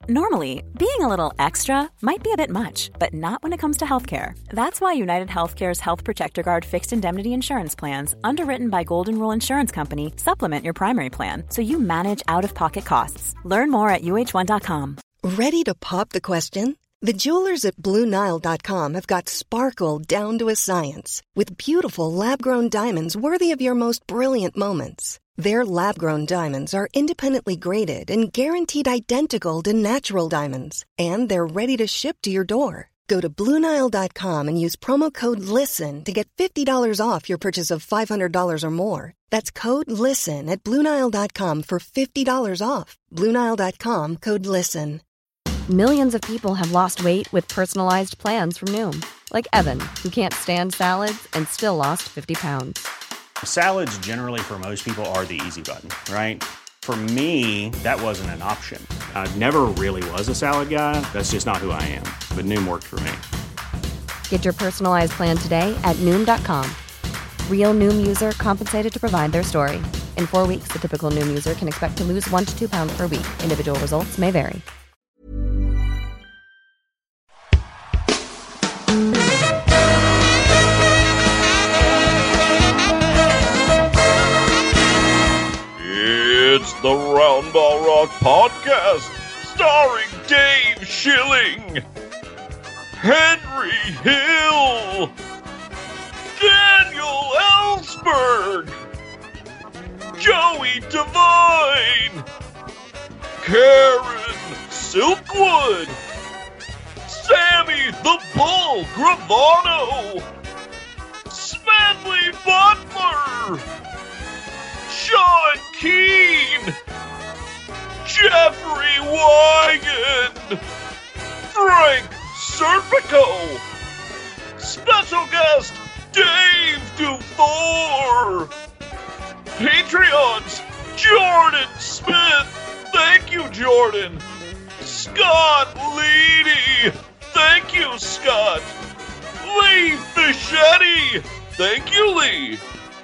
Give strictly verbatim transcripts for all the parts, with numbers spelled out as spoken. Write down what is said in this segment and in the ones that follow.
Normally, being a little extra might be a bit much, but not when it comes to healthcare. That's why United Healthcare's Health Protector Guard fixed indemnity insurance plans, underwritten by Golden Rule Insurance Company, supplement your primary plan so you manage out-of-pocket costs. Learn more at U H one dot com. Ready to pop the question? The jewelers at Blue Nile dot com have got sparkle down to a science with beautiful lab-grown diamonds worthy of your most brilliant moments. Their lab-grown diamonds are independently graded and guaranteed identical to natural diamonds, and they're ready to ship to your door. Go to Blue Nile dot com and use promo code LISTEN to get fifty dollars off your purchase of five hundred dollars or more. That's code LISTEN at Blue Nile dot com for fifty dollars off. Blue Nile dot com, code LISTEN. Millions of people have lost weight with personalized plans from Noom. Like Evan, who can't stand salads and still lost fifty pounds. Salads generally for most people are the easy button, right? For me, that wasn't an option. I never really was a salad guy. That's just not who I am. But Noom worked for me. Get your personalized plan today at Noom dot com. Real Noom user compensated to provide their story. In four weeks, the typical Noom user can expect to lose one to two pounds per week. Individual results may vary. It's the Roundball Rock Podcast, starring Dave Schilling, Henry Hill, Daniel Ellsberg, Joey Devine, Karen Silkwood, Sammy the Bull Gravano, Smedley Butler, Sean Keane, Jeffrey Wigan, Frank Serpico, special guest Dave Dufour, Patreons Jordan Smith, thank you Jordan, Scott Leedy, thank you Scott, Lee Fischetti, thank you Lee,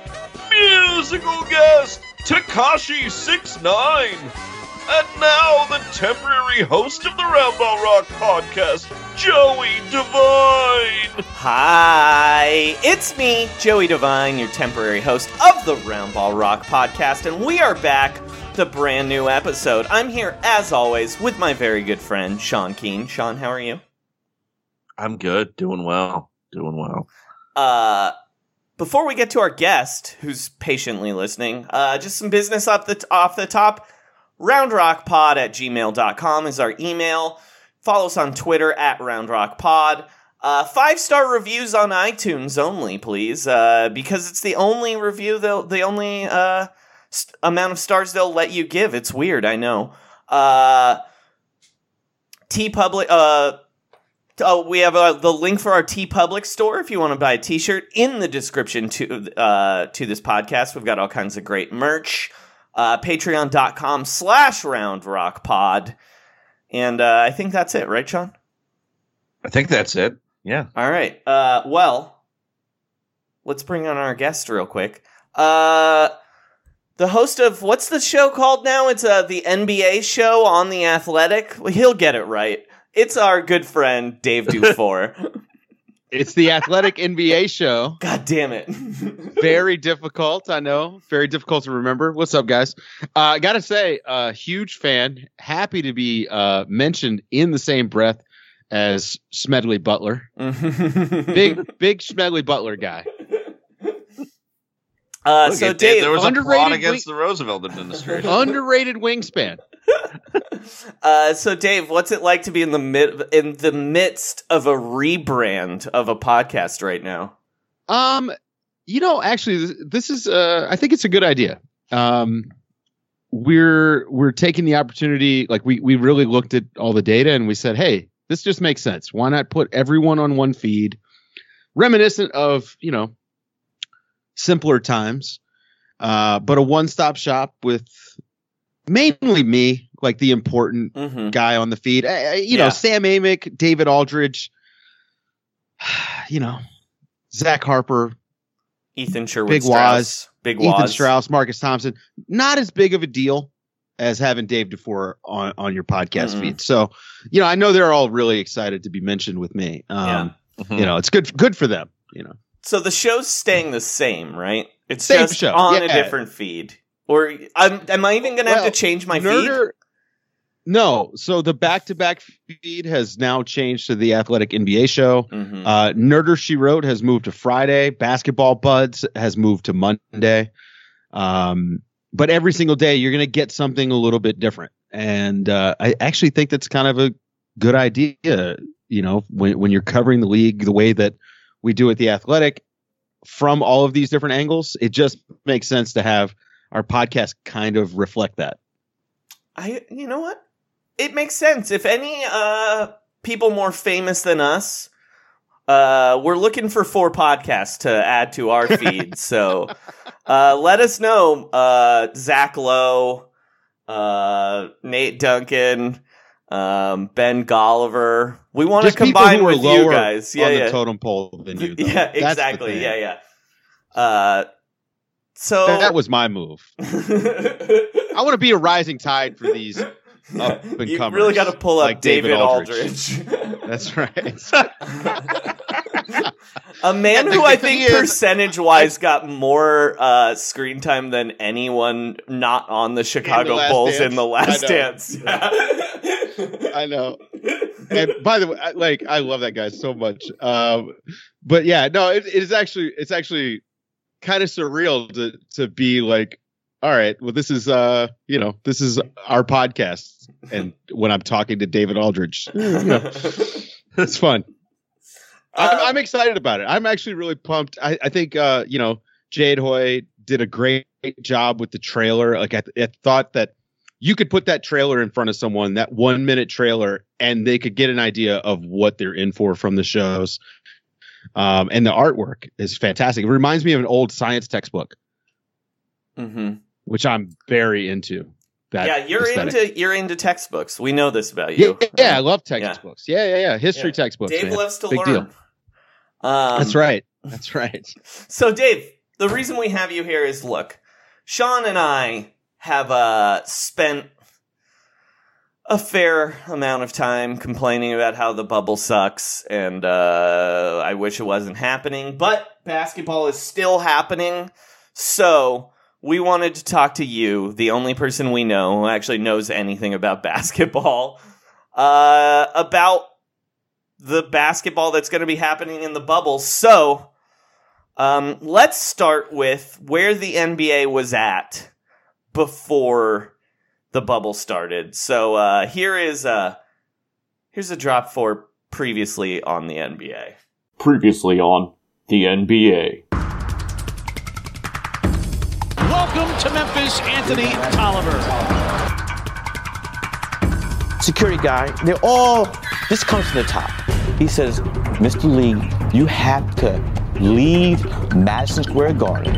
musical guest Takashi six nine, and now the temporary host of the Roundball Rock Podcast, Joey Devine. Hi, it's me, Joey Devine, your temporary host of the Roundball Rock Podcast, and we are back with a brand new episode. I'm here, as always, with my very good friend, Sean Keane. Sean, how are you? I'm good, doing well, doing well. Uh... Before we get to our guest, who's patiently listening, uh, just some business off the, t- off the top. roundrockpod at gmail dot com is our email. Follow us on Twitter at roundrockpod. Uh, five-star reviews on iTunes only, please, uh, because it's the only review, they'll, the only uh, st- amount of stars they'll let you give. It's weird, I know. Uh, TeePublic... Uh, Oh, we have uh, the link for our TeePublic store if you want to buy a t-shirt in the description to uh, to this podcast. We've got all kinds of great merch. Uh, Patreon.com slash roundrockpod. And uh, I think that's it, right, Sean? I think that's it. Yeah. All right. Uh, well, let's bring on our guest real quick. Uh, the host of, what's the show called now? It's uh, the N B A show on The Athletic. He'll get it right. It's our good friend, Dave Dufour. It's the Athletic N B A show. God damn it. Very difficult, I know. Very difficult to remember. What's up, guys? Uh, I got to say, uh, huge fan. Happy to be uh, mentioned in the same breath as Smedley Butler. big, big Smedley Butler guy. Uh, Look, so, it, Dave, there was a plot against wing- the Roosevelt administration. Underrated wingspan. uh, so, Dave, what's it like to be in the mid in the midst of a rebrand of a podcast right now? Um, you know, actually, this, this is uh, I think it's a good idea. Um, we're we're taking the opportunity, like we we really looked at all the data and we said, hey, this just makes sense. Why not put everyone on one feed, reminiscent of you know simpler times, uh, but a one-stop shop with mainly me, like the important mm-hmm. guy on the feed. Uh, you yeah. know, Sam Amick, David Aldridge, you know, Zach Harper, Ethan Sherwood, Big Strauss, Waz, Big Ethan Waz. Strauss, Marcus Thompson. Not as big of a deal as having Dave DeFore on, on your podcast mm-hmm. feed. So, you know, I know they're all really excited to be mentioned with me. Um, yeah. mm-hmm. You know, it's good good for them, you know. So the show's staying the same, right? It's same just show. on yeah. a different feed. Or I'm, am I even going to well, have to change my Nerder, feed? No. So the back-to-back feed has now changed to the Athletic N B A show. Mm-hmm. Uh, Nerder, She Wrote has moved to Friday. Basketball Buds has moved to Monday. Um, but every single day, you're going to get something a little bit different. And uh, I actually think that's kind of a good idea, you know, when, when you're covering the league the way that we do at The Athletic from all of these different angles. It just makes sense to have our podcast kind of reflect that. I, you know what? It makes sense. If any uh, people more famous than us, uh, we're looking for four podcasts to add to our feed. So uh, let us know, uh, Zach Lowe, uh, Nate Duncan, um, Ben Golliver. We want to combine with you guys. Yeah, on yeah. the totem pole than you. Though. Yeah, exactly. Yeah, yeah. Uh, so that, that was my move. I want to be a rising tide for these up and comers. You really got to pull up like David, David Aldridge. Aldridge. That's right. A man who I think percentage-wise got more uh, screen time than anyone not on the Chicago the Bulls dance. in the Last I Dance. I know. And by the way, I, like I love that guy so much. Um, but yeah, no, it, it is actually it's actually kind of surreal to to be like, all right, well, this is uh, you know, this is our podcast, and when I'm talking to David Aldridge, you know, it's fun. I'm, I'm excited about it. I'm actually really pumped. I, I think, uh, you know, Jade Hoy did a great job with the trailer. Like, I, th- I thought that you could put that trailer in front of someone, that one minute trailer, and they could get an idea of what they're in for from the shows. Um, and the artwork is fantastic. It reminds me of an old science textbook, mm-hmm. which I'm very into. That yeah, you're aesthetic. into you're into textbooks. We know this about you. Yeah, yeah, I love textbooks. Yeah, yeah, yeah. History yeah. textbooks. Dave man. loves to Big learn. Deal. Um, That's right. That's right. So, Dave, the reason we have you here is, look, Sean and I have uh, spent a fair amount of time complaining about how the bubble sucks, and uh, I wish it wasn't happening, but basketball is still happening, so we wanted to talk to you, the only person we know who actually knows anything about basketball, uh, about the basketball that's going to be happening in the bubble. So, um, let's start with where the N B A was at before the bubble started. So, uh, here is a, here's a drop for previously on the N B A. Previously on the N B A. Welcome to Memphis, Anthony Tolliver. Security guy, they're all, this comes from the top. He says, Mister Lee, you have to leave Madison Square Garden.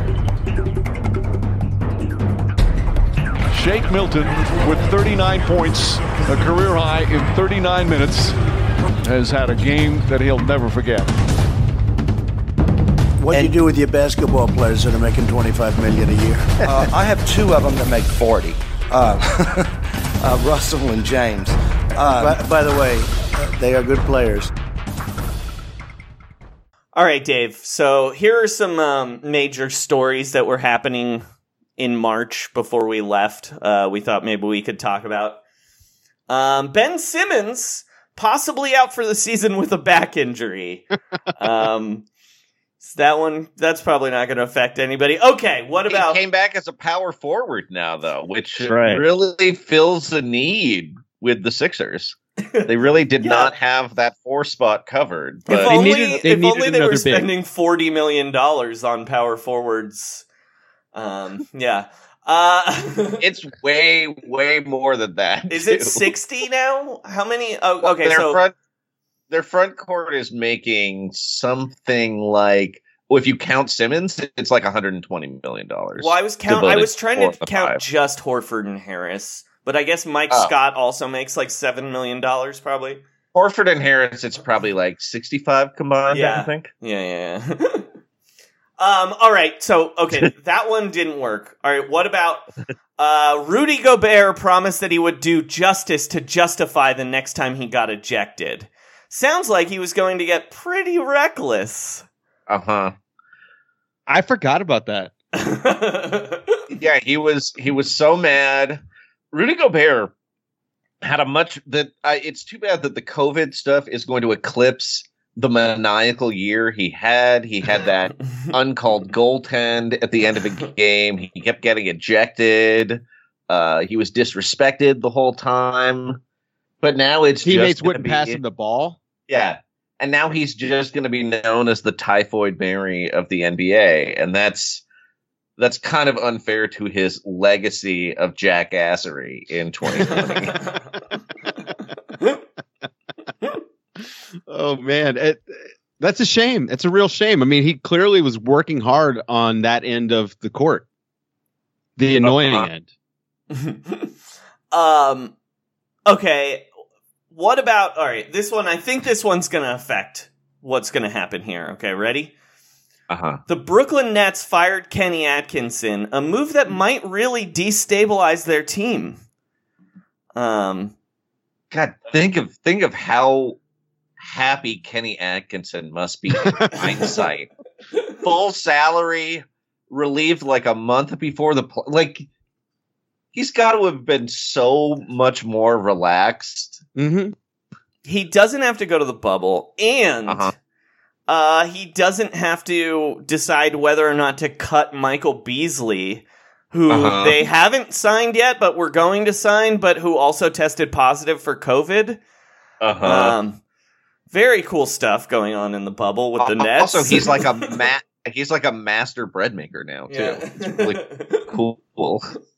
Shake Milton with thirty-nine points, a career high in thirty-nine minutes, has had a game that he'll never forget. What do you do with your basketball players that are making twenty-five million dollars a year? uh, I have two of them that make forty. Uh, uh, Russell and James. Uh, by, by the way, they are good players. All right, Dave. So here are some um, major stories that were happening in March before we left. Uh, we thought maybe we could talk about um, Ben Simmons possibly out for the season with a back injury. um, so that one, that's probably not going to affect anybody. Okay, what about... He came back as a power forward now, though, which right. really fills a need with the Sixers. They really did yeah. not have that four spot covered. But if only they needed, they, if needed only they were big. spending forty million dollars on power forwards. Um, yeah. Uh, it's way, way more than that. Is too. it sixty now? How many? Oh, okay, their so front, their front court is making something like, well, if you count Simmons, it's like one hundred twenty million dollars. Well, I was count. I was trying to count five. just Horford and Harris. But I guess Mike oh. Scott also makes like seven million dollars probably. Horford and Harris, it's probably like sixty-five combined, yeah. I think. Yeah, yeah, yeah. Um, all right, so, okay, that one didn't work. All right, what about uh, Rudy Gobert promised that he would do justice to justify the next time he got ejected. Sounds like he was going to get pretty reckless. Uh-huh. I forgot about that. Yeah, he was he was so mad. Rudy Gobert had a much that uh, it's too bad that the COVID stuff is going to eclipse the maniacal year he had. He had that uncalled goaltend at the end of the game. He kept getting ejected. Uh, he was disrespected the whole time. But now it's teammates just wouldn't be, pass him the ball. Yeah, and now he's just going to be known as the Typhoid Mary of the N B A, and that's that's kind of unfair to his legacy of jackassery in twenty twenty. Oh man, it, that's a shame. It's a real shame. I mean, he clearly was working hard on that end of the court, the annoying uh-huh. end. um, okay. What about, all right, this one, I think this one's going to affect what's going to happen here. Okay, ready? Uh-huh. The Brooklyn Nets fired Kenny Atkinson, a move that might really destabilize their team. Um, God, think of think of how happy Kenny Atkinson must be in hindsight. Full salary, relieved like a month before the pl- like. He's got to have been so much more relaxed. Mm-hmm. He doesn't have to go to the bubble, and uh-huh. uh, he doesn't have to decide whether or not to cut Michael Beasley, who uh-huh. they haven't signed yet, but we're going to sign, but who also tested positive for COVID. Uh-huh. Um, very cool stuff going on in the bubble with the uh, Nets. Also, he's like a ma- he's like a master bread maker now too. Yeah. It's really cool.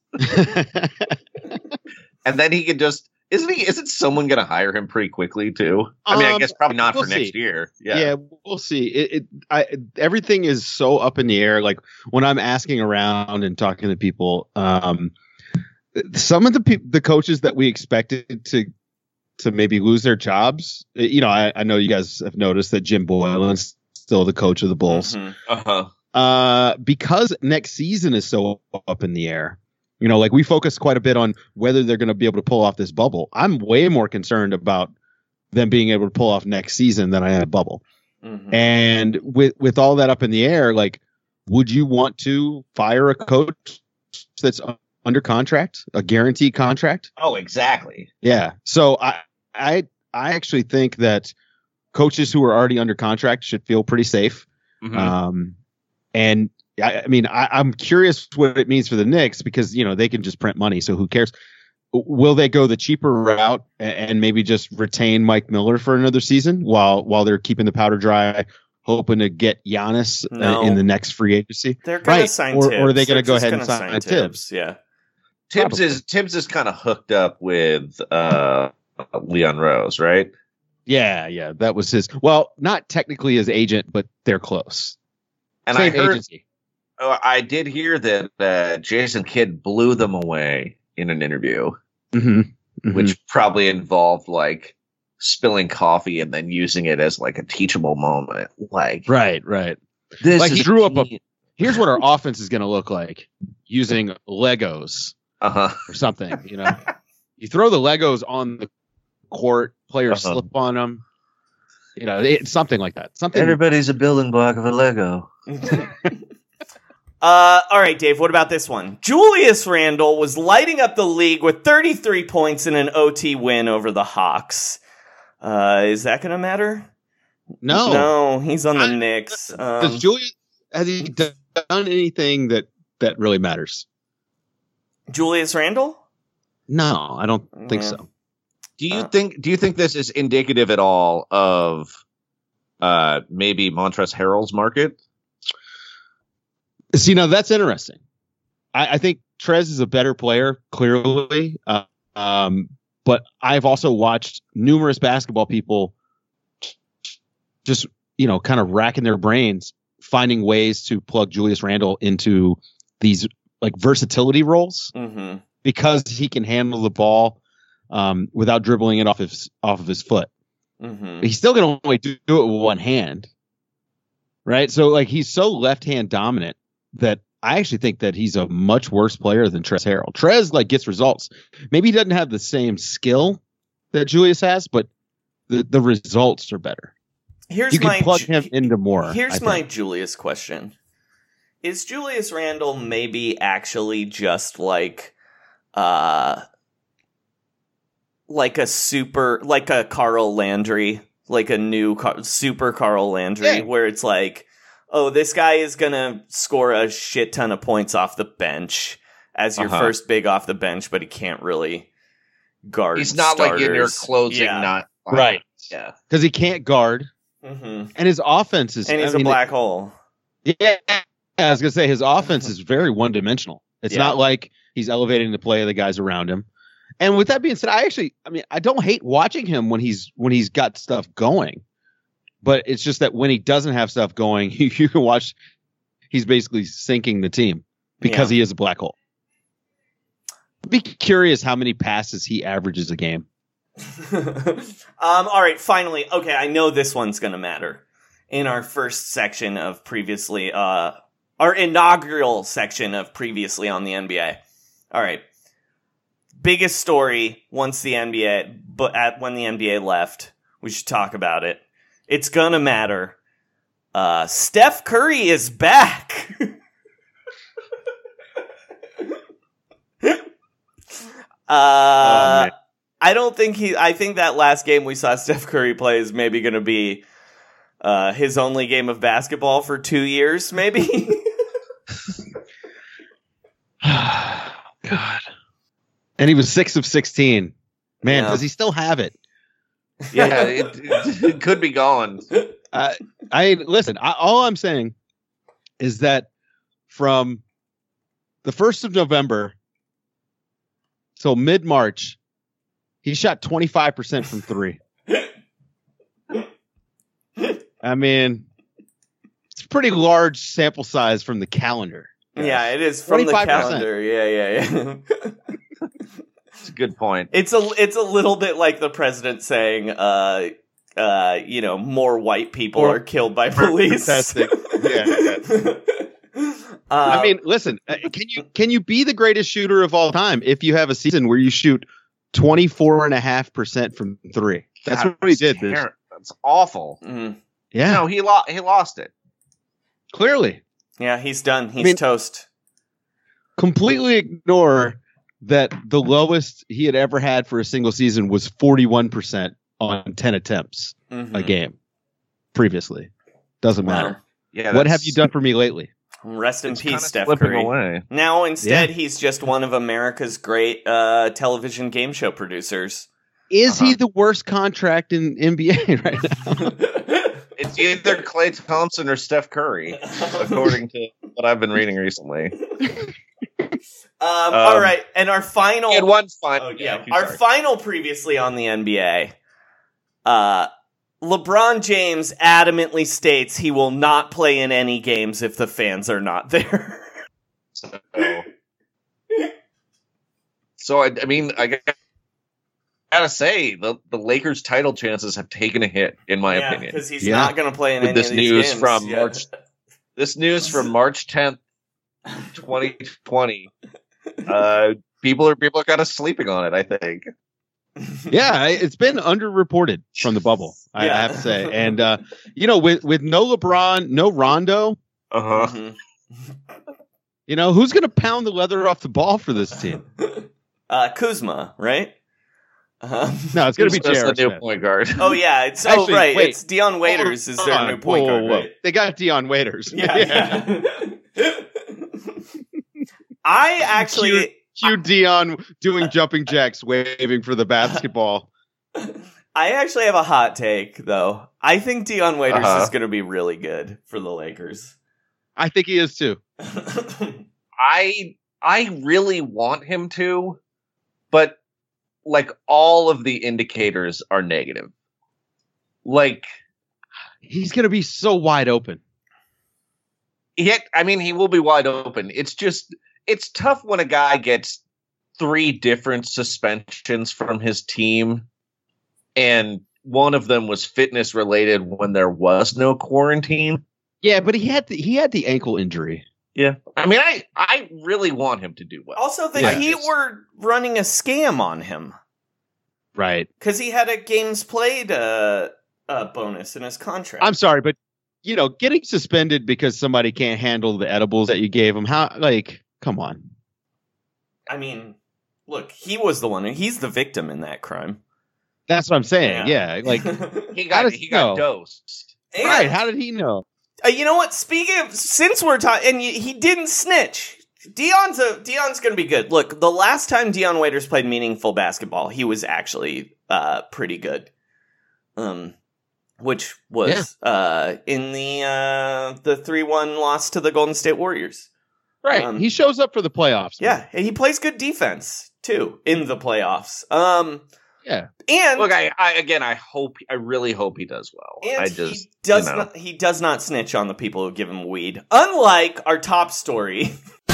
And then he can just isn't he isn't someone gonna hire him pretty quickly too? I mean, um, I guess probably not we'll for see. next year. Yeah. Yeah, we'll see. It, it I everything is so up in the air. Like when I'm asking around and talking to people, um some of the pe- the coaches that we expected to to maybe lose their jobs, you know, I, I know you guys have noticed that Jim Boylan's still the coach of the Bulls. Mm-hmm. Uh-huh. Uh because next season is so up in the air. You know, like we focus quite a bit on whether they're going to be able to pull off this bubble. I'm way more concerned about them being able to pull off next season than I am a bubble. Mm-hmm. And with with all that up in the air, like, would you want to fire a coach that's under contract, a guaranteed contract? Oh, exactly. Yeah. So I I I actually think that coaches who are already under contract should feel pretty safe. Mm-hmm. Um, and I, I mean, I, I'm curious what it means for the Knicks because, you know, they can just print money. So who cares? Will they go the cheaper route and, and maybe just retain Mike Miller for another season while while they're keeping the powder dry, hoping to get Giannis No. uh, in the next free agency? They're going Right. to sign or, Tibbs. or are they going to They're go just ahead and gonna sign, sign Tibbs? Yeah. Tibbs Probably. is Tibbs is kind of hooked up with uh, Leon Rose, right? Yeah, yeah, that was his. Well, not technically his agent, but they're close. And Same I heard, agency. oh, I did hear that uh, Jason Kidd blew them away in an interview, Mm-hmm. Mm-hmm. which probably involved like spilling coffee and then using it as like a teachable moment. Like, right, right. this Like he is drew up a. genius. Here's what our offense is going to look like using Legos Uh-huh. or something. You know, you throw the Legos on the court, players Uh-huh. slip on them. You know, it's something like that. Something. Everybody's a building block of a Lego. Uh, all right, Dave, what about this one? Julius Randle was lighting up the league with thirty-three points in an O T win over the Hawks. Uh, is that going to matter? No, No, he's on the I- Knicks. Does Um, Julius has he done anything that that really matters? Julius Randle? No, I don't think Yeah. so. Do you Uh, think do you think this is indicative at all of uh, maybe Montrezl Harrell's market? See, now that's interesting. I, I think Trez is a better player, clearly. Uh, um, but I've also watched numerous basketball people just, you know, kind of racking their brains, finding ways to plug Julius Randle into these like versatility roles mhm. because he can handle the ball um, without dribbling it off his off of his foot. Mhm. He's still going to only do, do it with one hand. right? So like he's so left-hand dominant that I actually think that he's a much worse player than Trez Harrell. Trez like gets results. Maybe he doesn't have the same skill that Julius has, but the, the results are better. Here's you can my plug him into more. Here's my Julius question. Is Julius Randle maybe actually just like uh like a super like a Carl Landry, like a new Car- super Carl Landry yeah. where it's like, oh, this guy is going to score a shit ton of points off the bench as your uh-huh. first big off the bench, but he can't really guard He's not starters. like in your closing yeah. not right. Yeah. Cuz he can't guard. Mm-hmm. And his offense is And he's I a mean, black it, hole. Yeah. I was going to say his offense is very one-dimensional. It's yeah. not like he's elevating the play of the guys around him. And with that being said, I actually, I mean, I don't hate watching him when he's when he's got stuff going, but it's just that when he doesn't have stuff going, you, you can watch. He's basically sinking the team because yeah. he is a black hole. I'd be curious how many passes he averages a game. um. All right. Finally, okay. I know this one's going to matter in our first section of previously, uh, our inaugural section of previously on the N B A. All right. Biggest story once the N B A, but at when the N B A left, we should talk about it. It's gonna matter. Uh, Steph Curry is back. uh, oh, I don't think he. I think that last game we saw Steph Curry play is maybe gonna be uh, his only game of basketball for two years, maybe. God. And he was six of sixteen. Man, yeah. does he still have it? Yeah, it, it, it could be gone. Uh, I listen. I, all I'm saying is that from the first of November till mid March, he shot twenty-five percent from three. I mean, it's a pretty large sample size from the calendar. Yes. Yeah, it is from the calendar. Yeah, yeah, yeah. It's a good point. It's a it's a little bit like the president saying, uh, uh, you know, more white people or, are killed by police. Fantastic. Yeah. uh, I mean, listen, can you can you be the greatest shooter of all time if you have a season where you shoot twenty-four and a half percent from three? That's God, what he did. This. That's awful. Mm-hmm. Yeah. No, he lost. He lost it. Clearly. Yeah, he's done. He's I mean, toast. Completely ignore that the lowest he had ever had for a single season was forty-one percent on ten attempts mm-hmm. a game previously. Doesn't matter. Wow. Yeah, what have you done for me lately? Rest in peace, Steph Curry. Away. Now, instead, yeah. he's just one of America's great uh, television game show producers. Is uh-huh. he the worst contract in N B A right now? It's either Klay Thompson or Steph Curry, according to what I've been reading recently. Um, um, all right, and our final, and one final, oh, yeah, yeah our sorry. final previously on the N B A. Uh, LeBron James adamantly states he will not play in any games if the fans are not there. so, so I, I mean, I gotta say the the Lakers' title chances have taken a hit, in my yeah, opinion, because he's yeah. not going to play in With any this of these news games. from yeah. March. This news from March tenth, twenty twenty. Uh, people are people are kind of sleeping on it, I think. Yeah, it's been underreported from the bubble, I, yeah. I have to say. And uh, you know, with with no LeBron, no Rondo, uh huh. Mm-hmm. You know, who's going to pound the leather off the ball for this team? Uh, Kuzma, right? Uh-huh. No, it's going to be J R. the new point guard. Oh yeah, it's Actually, oh right, wait. It's Dion Waiters is their new point whoa, guard. Whoa, whoa. Right? They got Dion Waiters. Yeah. yeah. I actually. Cute, cute Dion doing jumping jacks, waving for the basketball. I actually have a hot take, though. I think Dion Waiters uh-huh. is going to be really good for the Lakers. I think he is too. I I really want him to, but like all of the indicators are negative. Like he's going to be so wide open. Yet, I mean, he will be wide open. It's just it's tough when a guy gets three different suspensions from his team, and one of them was fitness related when there was no quarantine. Yeah, but he had the, he had the ankle injury. Yeah. I mean, I, I really want him to do well. Also, the Yeah. Heat were running a scam on him. Right. Because he had a games played uh, uh, bonus in his contract. I'm sorry, but, you know, getting suspended because somebody can't handle the edibles that you gave him, how, like, come on. I mean, look, he was the one. He's the victim in that crime. That's what I'm saying. Yeah. Yeah. Like, he how got, does he he got know? dosed. And, Right. How did he know? Uh, you know what? Speaking of, since we're talking, and y- he didn't snitch. Dion's a Dion's going to be good. Look, the last time Dion Waiters played meaningful basketball, he was actually uh, pretty good. Um, which was Yeah. uh in the uh the three one loss to the Golden State Warriors. Right. Um, he shows up for the playoffs. man. Yeah, and he plays good defense too in the playoffs. Um, Yeah. and Look, I, I again, I hope, I really hope he does well. And I just he does you know. not he does not snitch on the people who give him weed. Unlike our top story.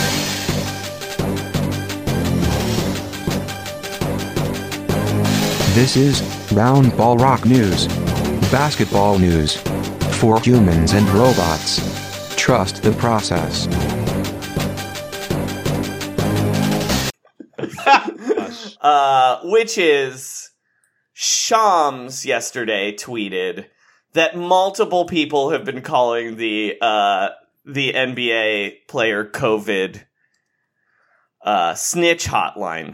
This is Round Ball Rock News. Basketball news. For humans and robots. Trust the process. uh, which is Shams yesterday tweeted that multiple people have been calling the uh, the N B A player COVID uh, snitch hotline,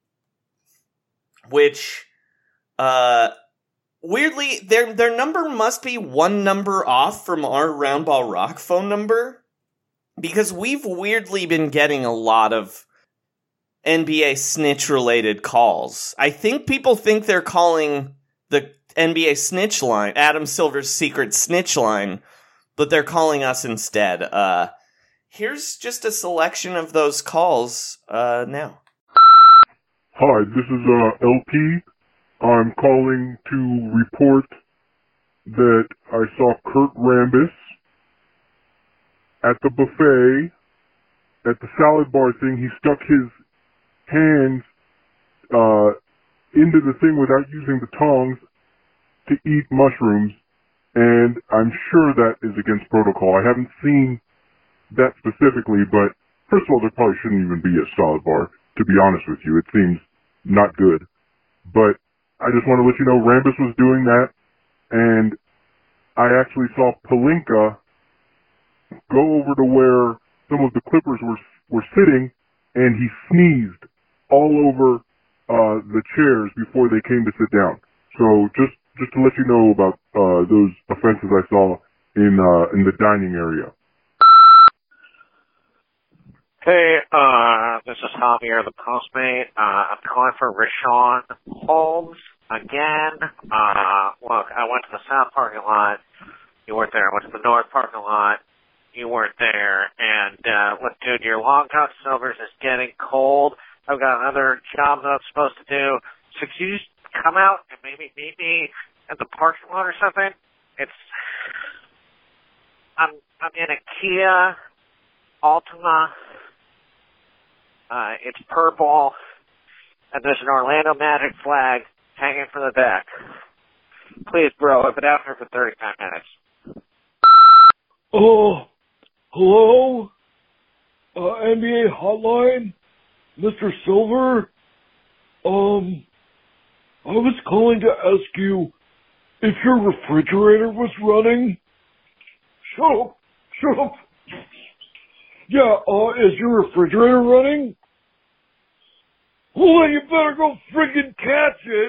which uh, weirdly their their number must be one number off from our Roundball Rock phone number, because we've weirdly been getting a lot of N B A snitch related calls. I think people think they're calling the N B A snitch line, Adam Silver's secret snitch line, but they're calling us instead. Uh, here's just a selection of those calls uh, now. Hi, this is uh, L P. I'm calling to report that I saw Kurt Rambis at the buffet, at the salad bar thing. He stuck his hands uh, into the thing without using the tongs to eat mushrooms, and I'm sure that is against protocol. I haven't seen that specifically, but first of all, there probably shouldn't even be a salad bar, to be honest with you. It seems not good. But I just want to let you know Rambis was doing that, and I actually saw Pelinka go over to where some of the Clippers were were sitting, and he sneezed all over uh, the chairs before they came to sit down. So just just to let you know about uh, those offenses I saw in uh, in the dining area. Hey, uh, this is Javier, the Postmate. Uh, I'm calling for Rashawn Holmes again. Uh, look, I went to the south parking lot. You weren't there. I went to the north parking lot. You weren't there. And, uh, look, dude, your Long John Silver's is getting cold. I've got another job that I'm supposed to do. So could you just come out and maybe meet me at the parking lot or something? It's, I'm, I'm in a Kia Altima. Uh, it's purple, and there's an Orlando Magic flag hanging from the back. Please, bro, I've been out here for thirty-five minutes. Oh, hello? Uh, N B A hotline? Mister Silver? Um, I was calling to ask you if your refrigerator was running. Shut up! Shut up! Yeah, uh, is your refrigerator running? Well, then you better go friggin' catch it!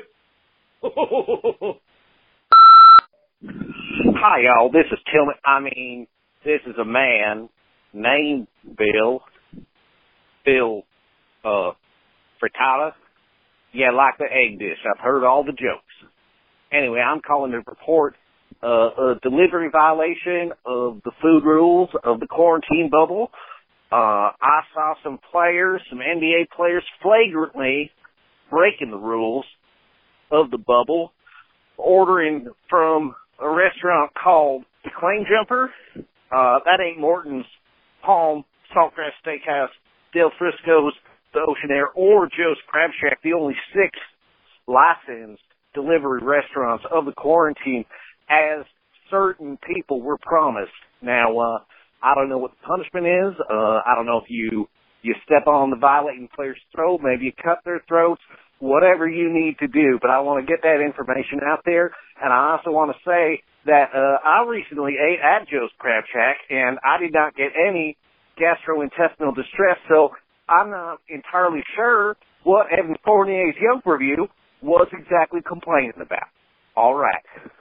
Hi, y'all. This is Tillman. I mean, this is a man named Bill. Bill, uh, Frittata. Yeah, like the egg dish. I've heard all the jokes. Anyway, I'm calling to report uh, a delivery violation of the food rules of the quarantine bubble. Uh, I saw some players, some N B A players, flagrantly breaking the rules of the bubble, ordering from a restaurant called the Claim Jumper. Uh, that ain't Morton's, Palm, Saltgrass Steakhouse, Del Frisco's, the Ocean Air, or Joe's Crab Shack, the only six licensed delivery restaurants of the quarantine, as certain people were promised. Now, uh, I don't know what the punishment is. Uh, I don't know if you, you step on the violating player's throat, maybe you cut their throats, whatever you need to do. But I want to get that information out there. And I also want to say that uh, I recently ate at Joe's Crab Shack, and I did not get any gastrointestinal distress, so I'm not entirely sure what Evan Fournier's Yelp review was exactly complaining about. All right.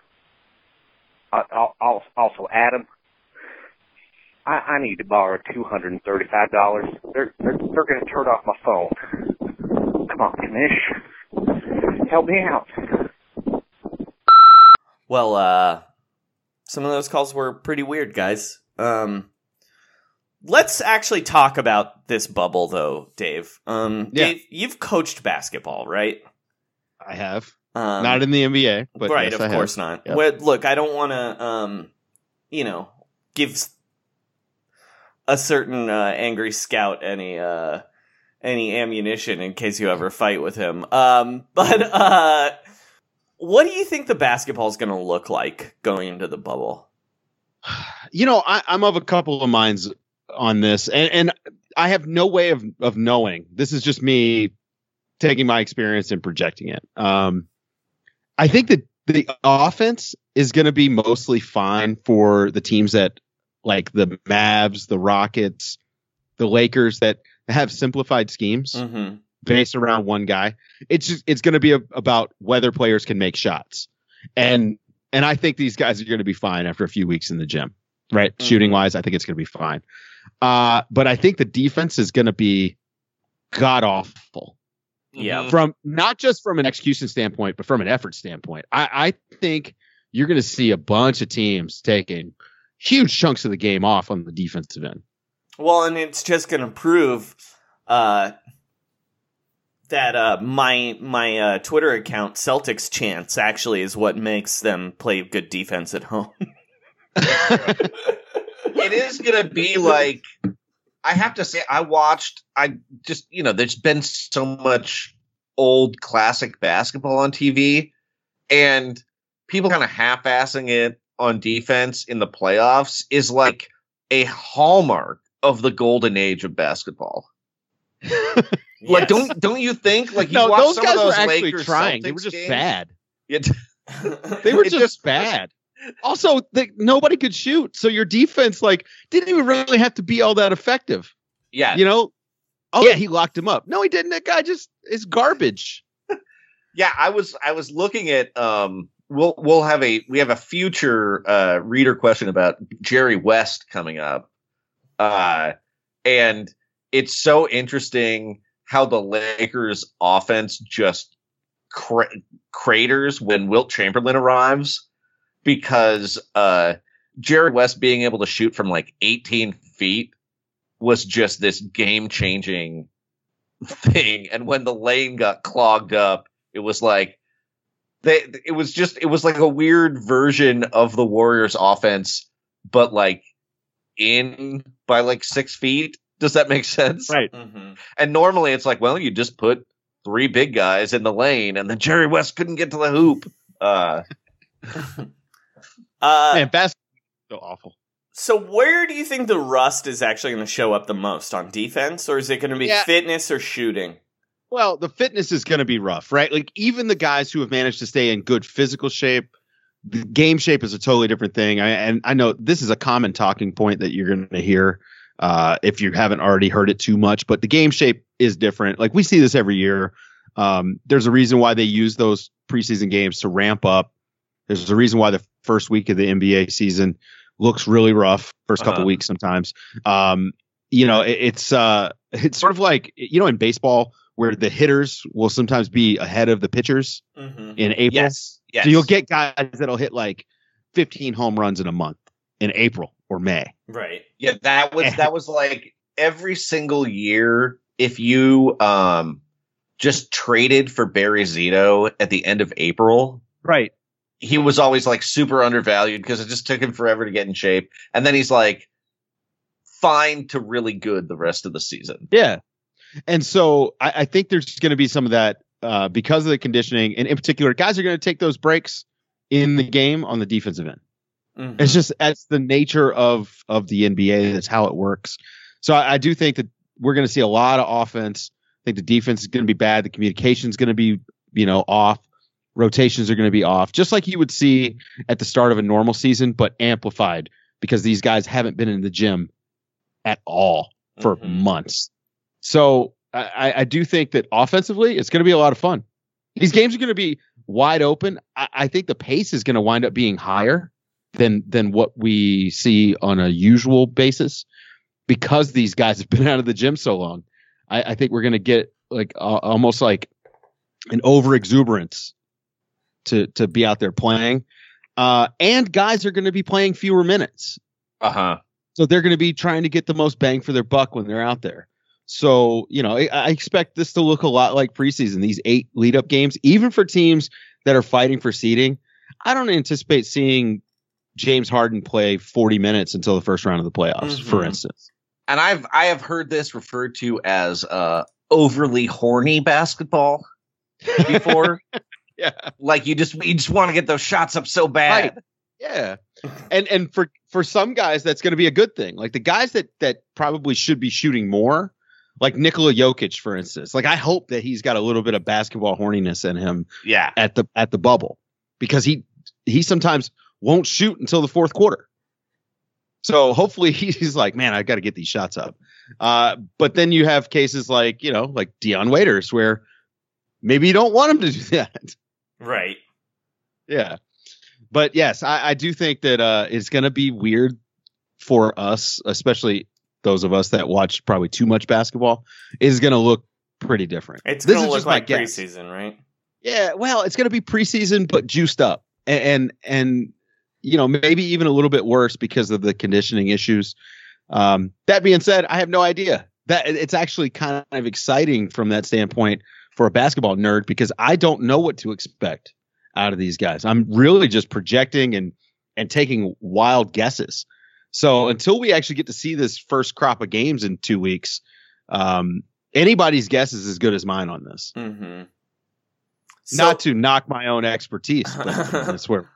Uh, also, Adam, I, I need to borrow two hundred thirty-five dollars. They're, they're, they're going to turn off my phone. Come on, Kanish. Help me out. Well, uh, some of those calls were pretty weird, guys. Um, let's actually talk about this bubble, though, Dave. Um, Yeah. Dave, you've coached basketball, right? I have. Um, Not in the N B A, but right, yes, of I course have. not. Yeah. Well, look, I don't want to, um, you know, give a certain uh, angry scout any uh, any ammunition in case you ever fight with him. Um, but uh, what do you think the basketball is going to look like going into the bubble? You know, I, I'm of a couple of minds on this, and, and I have no way of, of knowing. This is just me taking my experience and projecting it. Um, I think that the offense is going to be mostly fine for the teams that, like the Mavs, the Rockets, the Lakers, that have simplified schemes Mm-hmm. based around one guy. It's just, it's going to be a, about whether players can make shots, and and I think these guys are going to be fine after a few weeks in the gym, right? Mm-hmm. Shooting wise, I think it's going to be fine. Uh, but I think the defense is going to be god awful. Yeah. From not just from an execution standpoint, but from an effort standpoint. I, I think you're going to see a bunch of teams taking huge chunks of the game off on the defensive end. Well, and it's just going to prove uh, that uh, my my uh, Twitter account, Celtics Chance, actually is what makes them play good defense at home. It is going to be like, I have to say, I watched, I just, you know, there's been so much old classic basketball on T V, and people kind of half-assing it on defense in the playoffs is like a hallmark of the golden age of basketball. Like, Yes. don't don't you think? Like, you No, watch those some guys of were those actually Lakers trying. They Celtics were just games. bad. It, They were it just bad. Also, they, nobody could shoot, so your defense like didn't even really have to be all that effective. Yeah, You know? Oh yeah, he locked him up. No, he didn't. That guy just is garbage. yeah. I was I was looking at um. We'll we'll have a we have a future uh, reader question about Jerry West coming up, uh, and it's so interesting how the Lakers offense just cra- craters when Wilt Chamberlain arrives, because uh, Jerry West being able to shoot from like eighteen feet was just this game changing thing, and when the lane got clogged up, it was like. They, it was just, it was like a weird version of the Warriors offense, but like in by like six feet. Does that make sense? Right. Mm-hmm. And normally it's like, well, you just put three big guys in the lane, and then Jerry West couldn't get to the hoop. Uh, Uh, Man, basketball is so awful. so where do you think the rust is actually going to show up the most? On defense, or is it going to be Yeah. fitness or shooting? Well, the fitness is going to be rough, right? Like even the guys who have managed to stay in good physical shape, the game shape is a totally different thing. I, and I know this is a common talking point that you're going to hear uh, if you haven't already heard it too much, but the game shape is different. Like we see this every year. Um, there's a reason why they use those preseason games to ramp up. There's a reason why the first week of the N B A season looks really rough. First couple Uh-huh. weeks sometimes. Um, you know, it, it's uh, it's sort of like, you know, in baseball where the hitters will sometimes be ahead of the pitchers Mm-hmm. in April. yes, yes. So you'll get guys that'll hit like fifteen home runs in a month in April or May. Right. Yeah, that was that was like every single year. If you um just traded for Barry Zito at the end of April, Right. he was always like super undervalued because it just took him forever to get in shape, and then he's like fine to really good the rest of the season. Yeah. And so I, I think there's going to be some of that uh, because of the conditioning. And in particular, guys are going to take those breaks in the game on the defensive end. Mm-hmm. It's just that's the nature of of the N B A. That's how it works. So I, I do think that we're going to see a lot of offense. I think the defense is going to be bad. The communication is going to be, you know, off. Rotations are going to be off, just like you would see at the start of a normal season, but amplified because these guys haven't been in the gym at all for mm-hmm. months. So I, I do think that offensively, it's going to be a lot of fun. These games are going to be wide open. I, I think the pace is going to wind up being higher than than what we see on a usual basis because these guys have been out of the gym so long. I, I think we're going to get like uh, almost like an over exuberance to to be out there playing. Uh, and guys are going to be playing fewer minutes. Uh-huh. So they're going to be trying to get the most bang for their buck when they're out there. So, you know, I, I expect this to look a lot like preseason, these eight lead up games, even for teams that are fighting for seeding. I don't anticipate seeing James Harden play forty minutes until the first round of the playoffs, mm-hmm. for instance. And I've, I have heard this referred to as uh, overly horny basketball before. Yeah. Like you just you just want to get those shots up so bad. Right. Yeah. And and for for some guys that's going to be a good thing. Like the guys that that probably should be shooting more, like Nikola Jokic for instance. Like I hope that he's got a little bit of basketball horniness in him yeah. at the at the bubble because he he sometimes won't shoot until the fourth quarter. So hopefully he's like, man, I got to get these shots up. Uh, but then you have cases like, you know, like Dion Waiters where maybe you don't want him to do that. Right. Yeah. But yes, I, I do think that uh, it's going to be weird for us, especially those of us that watch probably too much basketball, is going to look pretty different. It's going to look like preseason, right? Yeah. Well, it's going to be preseason, but juiced up. And, and, and, you know, maybe even a little bit worse because of the conditioning issues. Um, that being said, I have no idea. That it's actually kind of exciting from that standpoint for a basketball nerd because I don't know what to expect out of these guys. I'm really just projecting and and taking wild guesses. So until we actually get to see this first crop of games in two weeks, um, anybody's guess is as good as mine on this. Mm-hmm. So, Not to knock my own expertise, but I swear.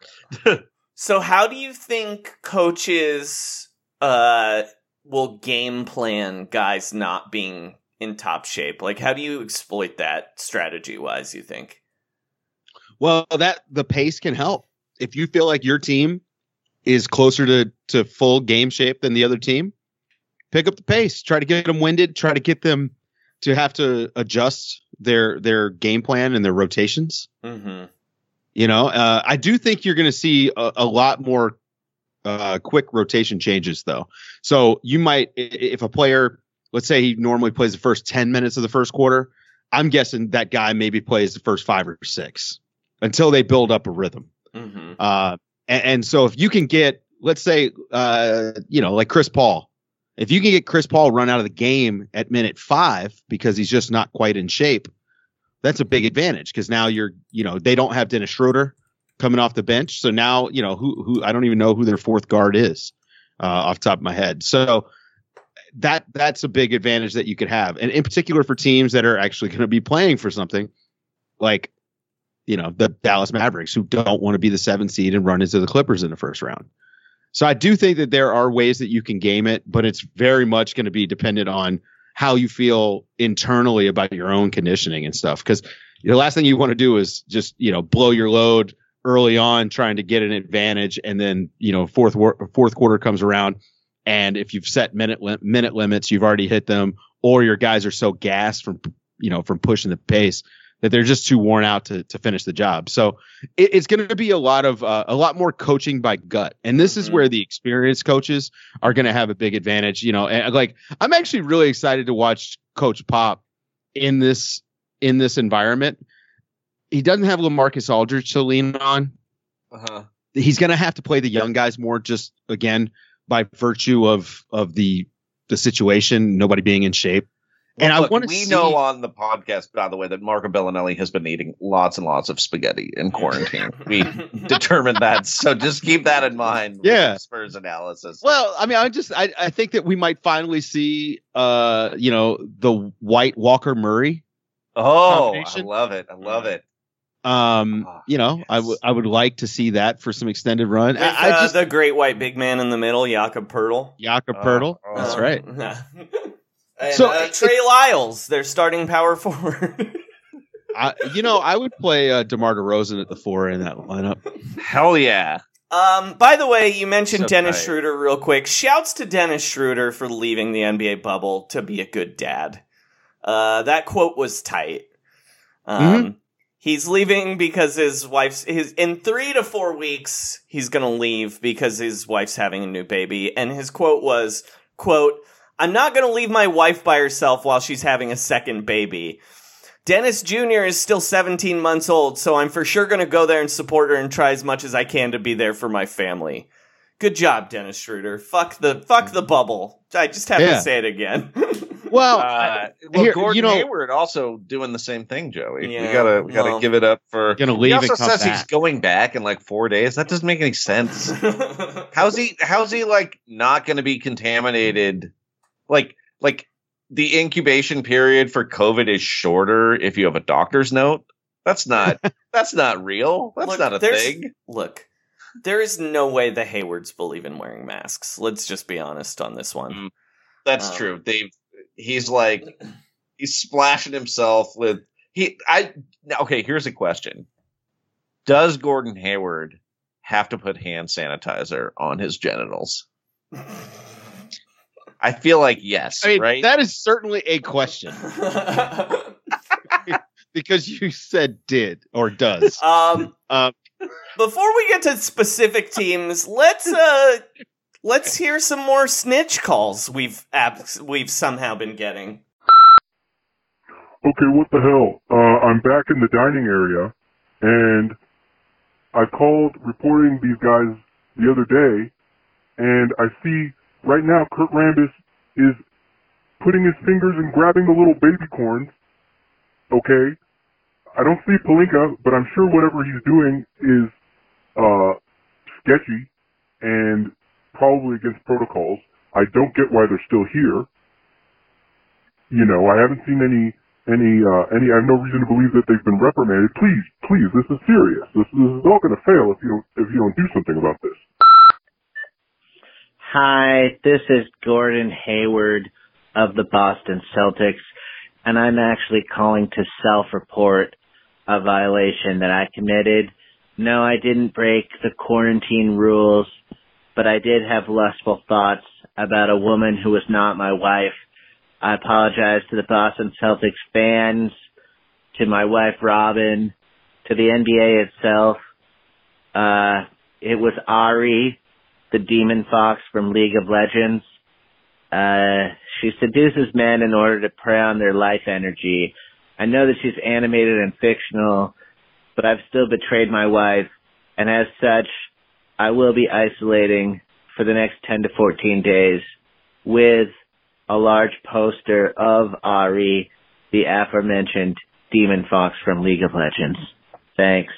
So how do you think coaches uh, will game plan guys not being in top shape? Like, how do you exploit that strategy wise, you think? Well, that the pace can help. If you feel like your team is closer to, to full game shape than the other team, pick up the pace, try to get them winded, try to get them to have to adjust their, their game plan and their rotations. Mm-hmm. You know, uh, I do think you're going to see a, a lot more uh, quick rotation changes, though. So you might, if a player, let's say he normally plays the first ten minutes of the first quarter, I'm guessing that guy maybe plays the first five or six until they build up a rhythm. Mm-hmm. Uh, and, and so if you can get, let's say, uh, you know, like Chris Paul, if you can get Chris Paul run out of the game at minute five because he's just not quite in shape, that's a big advantage because now you're, you know, they don't have Dennis Schroeder coming off the bench. So now, you know, who, who, I don't even know who their fourth guard is uh, off the top of my head. So that, that's a big advantage that you could have. And in particular for teams that are actually going to be playing for something like, you know, the Dallas Mavericks who don't want to be the seventh seed and run into the Clippers in the first round. So I do think that there are ways that you can game it, but it's very much going to be dependent on how you feel internally about your own conditioning and stuff. Because the last thing you want to do is just, you know, blow your load early on trying to get an advantage. And then, you know, fourth, fourth quarter comes around. And if you've set minute, li- minute limits, you've already hit them, or your guys are so gassed from, you know, from pushing the pace that they're just too worn out to, to finish the job. So it, it's going to be a lot of, uh, a lot more coaching by gut. And this mm-hmm. is where the experienced coaches are going to have a big advantage, you know, and like, I'm actually really excited to watch Coach Pop in this, in this environment. He doesn't have LaMarcus Aldridge to lean on. Uh-huh. He's going to have to play the young guys more, just again, by virtue of, of the, the situation, nobody being in shape. And well, look, I want to we see, know on the podcast, by the way, that Marco Bellinelli has been eating lots and lots of spaghetti in quarantine. We determined that. So just keep that in mind. Yeah. With Spurs analysis. Well, I mean, I just, I, I think that we might finally see, uh, you know, the White Walker Murray. Oh, I love it. I love it. Um, you know, yes. I would I would like to see that for some extended run. With, I, I uh, just, the great white big man in the middle, Jakob Poeltl. Jakob Poeltl, uh, that's uh, right. and so uh, Trey it, Lyles, their starting power forward. I, you know, I would play uh, DeMar DeRozan at the four in that lineup. Hell yeah. Um, by the way, you mentioned So Dennis tight. Schroeder real quick. Shouts to Dennis Schroeder for leaving the N B A bubble to be a good dad. Uh, that quote was tight. Um, mm-hmm. He's leaving because his wife's his in three to four weeks. He's gonna leave because his wife's having a new baby. And his quote was, "quote I'm not gonna leave my wife by herself while she's having a second baby. Dennis Junior is still seventeen months old, so I'm for sure gonna go there and support her and try as much as I can to be there for my family." Good job, Dennis Schroeder. Fuck the fuck the bubble. I just have Yeah. to say it again. Well, Uh, well, here, Gordon you know, Hayward also doing the same thing, Joey. Yeah, we gotta we gotta well, give it up for. gonna He leave also and come says back. he's going back in like four days. That doesn't make any sense. how's he? How's he like not going to be contaminated? Like like the incubation period for COVID is shorter if you have a doctor's note. That's not. that's not real. That's Look, not a there's- thing. Look, there is no way the Haywards believe in wearing masks. Let's just be honest on this one. Mm, That's Um, true. They've. He's like he's splashing himself with he. I okay. Here's a question: does Gordon Hayward have to put hand sanitizer on his genitals? I feel like yes. I mean, right? that is certainly a question because you said did or does. Um, Um, before we get to specific teams, let's uh, let's hear some more snitch calls we've abs- we've somehow been getting. Okay, what the hell? Uh, I'm back in the dining area, and I called reporting these guys the other day, and I see right now Kurt Rambis is putting his fingers and grabbing the little baby corns. Okay? I don't see Pelinka, but I'm sure whatever he's doing is uh, sketchy and probably against protocols. I don't get why they're still here. You know, I haven't seen any Any, uh, any, I have no reason to believe that they've been reprimanded. Please, please, this is serious. This, this is all going to fail if you don't, if you don't do something about this. Hi, this is Gordon Hayward of the Boston Celtics, and I'm actually calling to self-report a violation that I committed. No, I didn't break the quarantine rules, but I did have lustful thoughts about a woman who was not my wife. I apologize to the Boston Celtics fans, to my wife Robin, to the N B A itself. Uh, it was Ari, the demon fox from League of Legends. Uh, she seduces men in order to prey on their life energy. I know that she's animated and fictional, but I've still betrayed my wife, and as such, I will be isolating for the next ten to fourteen days with a large poster of Ari, the aforementioned demon fox from League of Legends. Thanks.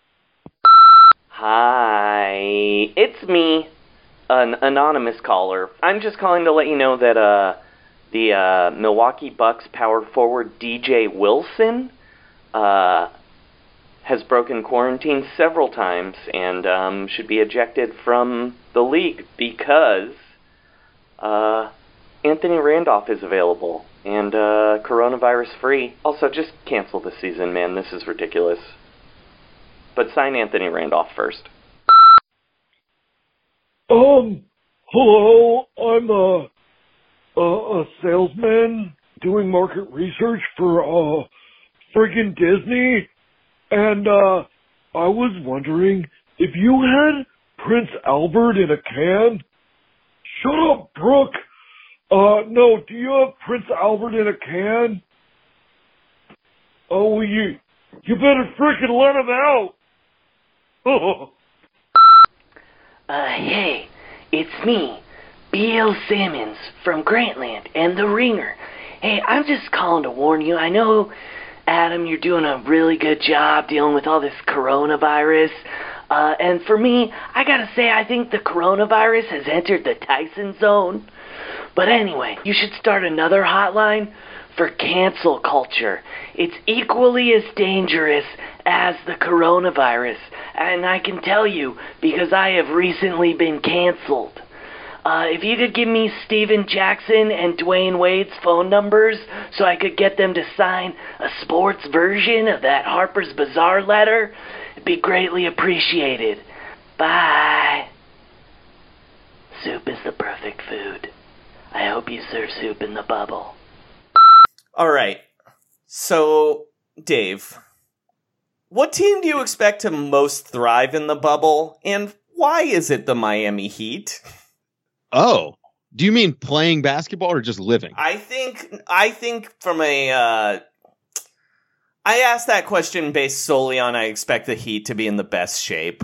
Hi, it's me, an anonymous caller. I'm just calling to let you know that uh, the uh, Milwaukee Bucks power forward D J Wilson uh, has broken quarantine several times and um, should be ejected from the league because uh, Anthony Randolph is available and uh, coronavirus free. Also, just cancel the season, man. This is ridiculous. But sign Anthony Randolph first. Um, hello, I'm a, a, a salesman doing market research for, uh, friggin' Disney, and, uh, I was wondering if you had Prince Albert in a can? Shut up, Brooke! Uh, no, do you have Prince Albert in a can? Oh, you, you better frickin' let him out! Oh. Uh, hey, it's me, B L Simmons from Grantland and The Ringer. Hey, I'm just calling to warn you. I know, Adam, you're doing a really good job dealing with all this coronavirus. Uh, and for me, I gotta say, I think the coronavirus has entered the Tyson zone. But anyway, you should start another hotline for cancel culture. It's equally as dangerous as the coronavirus, and I can tell you because I have recently been canceled. Uh, if you could give me Steven Jackson and Dwayne Wade's phone numbers so I could get them to sign a sports version of that Harper's Bazaar letter, it'd be greatly appreciated. Bye. Soup is the perfect food. I hope you serve soup in the bubble. All right. So, Dave, what team do you expect to most thrive in the bubble, and why is it the Miami Heat? Oh, do you mean playing basketball or just living? I think I think from a uh, I asked that question based solely on I expect the Heat to be in the best shape.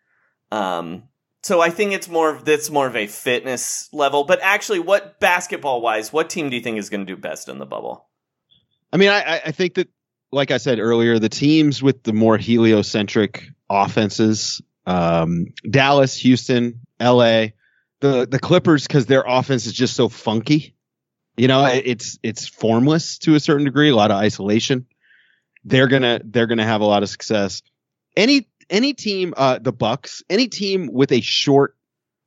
Um, so I think it's more of that's more of a fitness level. But actually, what basketball wise, what team do you think is going to do best in the bubble? I mean, I, I think that, like I said earlier, the teams with the more heliocentric offenses, um, Dallas, Houston, L A, the the Clippers, because their offense is just so funky. You know, it, it's it's formless to a certain degree, a lot of isolation. They're gonna they're gonna have a lot of success. Any any team, uh, the Bucks, any team with a short,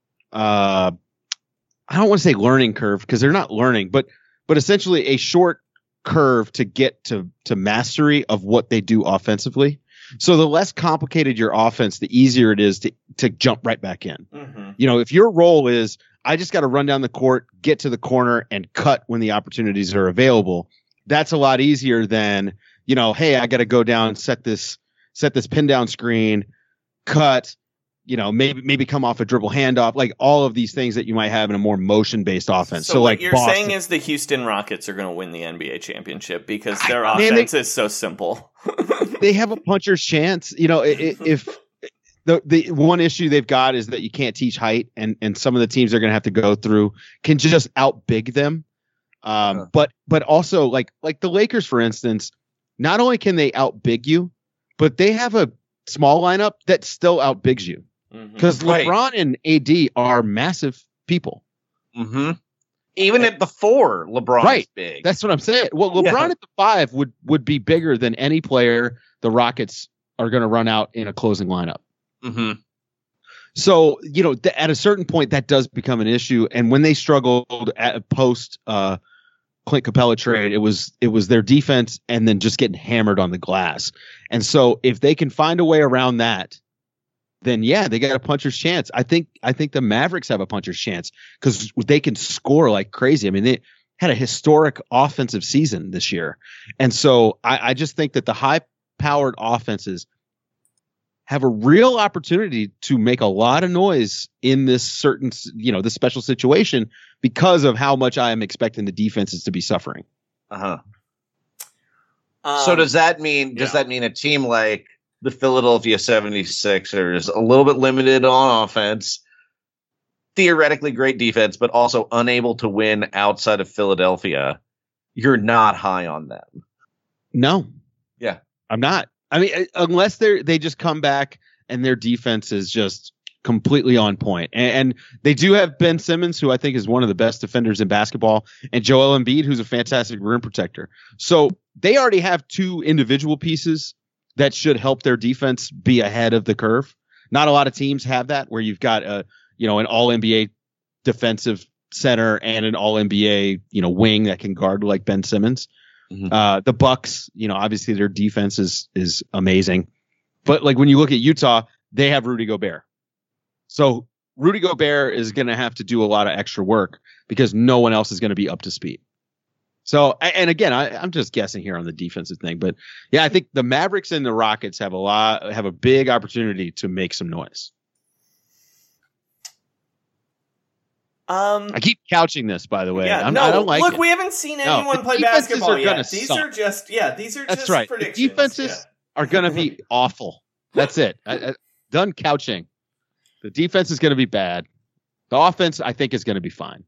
uh, I don't want to say learning curve because they're not learning, but but essentially a short curve to get to to mastery of what they do offensively. So the less complicated your offense, the easier it is to to jump right back in. Mm-hmm. You know, if your role is I just got to run down the court, get to the corner, and cut when the opportunities are available, that's a lot easier than, you know, hey, I got to go down, set this set this pin down screen, cut, you know, maybe maybe come off a dribble handoff, like all of these things that you might have in a more motion based offense. So, so what like you're Boston, saying is the Houston Rockets are going to win the N B A championship because their I, man, offense they, is so simple. They have a puncher's chance. You know, if the the one issue they've got is that you can't teach height, and and some of the teams they're going to have to go through can just outbig them. Um, uh-huh. But but also like like the Lakers, for instance, not only can they outbig you, but they have a small lineup that still outbigs you. Because mm-hmm. LeBron right. and A D are massive people. Mm-hmm. Even and, at the four, LeBron right. is big. That's what I'm saying. Well, LeBron yeah. at the five would, would be bigger than any player the Rockets are going to run out in a closing lineup. Mm-hmm. So, you know, th- at a certain point, that does become an issue. And when they struggled at post uh, Clint Capella trade, it was it was their defense and then just getting hammered on the glass. And so if they can find a way around that, then yeah, they got a puncher's chance. I think I think the Mavericks have a puncher's chance because they can score like crazy. I mean, they had a historic offensive season this year. And so I, I just think that the high-powered offenses have a real opportunity to make a lot of noise in this certain, you know, this special situation because of how much I am expecting the defenses to be suffering. Uh-huh. Um, so does that mean does yeah. that mean a team like the Philadelphia seventy-sixers, a little bit limited on offense, theoretically great defense, but also unable to win outside of Philadelphia, you're not high on them? No. Yeah. I'm not. I mean, unless they're they just come back and their defense is just completely on point. And, and they do have Ben Simmons, who I think is one of the best defenders in basketball, and Joel Embiid, who's a fantastic rim protector. So they already have two individual pieces that should help their defense be ahead of the curve. Not a lot of teams have that, where you've got a, you know, an all N B A defensive center and an all N B A, you know, wing that can guard like Ben Simmons. Mm-hmm. Uh, the Bucks, you know, obviously their defense is, is amazing, but like when you look at Utah, they have Rudy Gobert. So Rudy Gobert is going to have to do a lot of extra work because no one else is going to be up to speed. So, and again, I, I'm just guessing here on the defensive thing, but yeah, I think the Mavericks and the Rockets have a lot, have a big opportunity to make some noise. Um, I keep couching this, by the way. Yeah, I'm, no, I don't like look, it. we haven't seen anyone no, play basketball are yet. These suck. are just, yeah, these are That's just right. predictions. The defenses yeah. are going to be awful. That's it. I, I, done couching. The defense is going to be bad. The offense, I think, is going to be fine.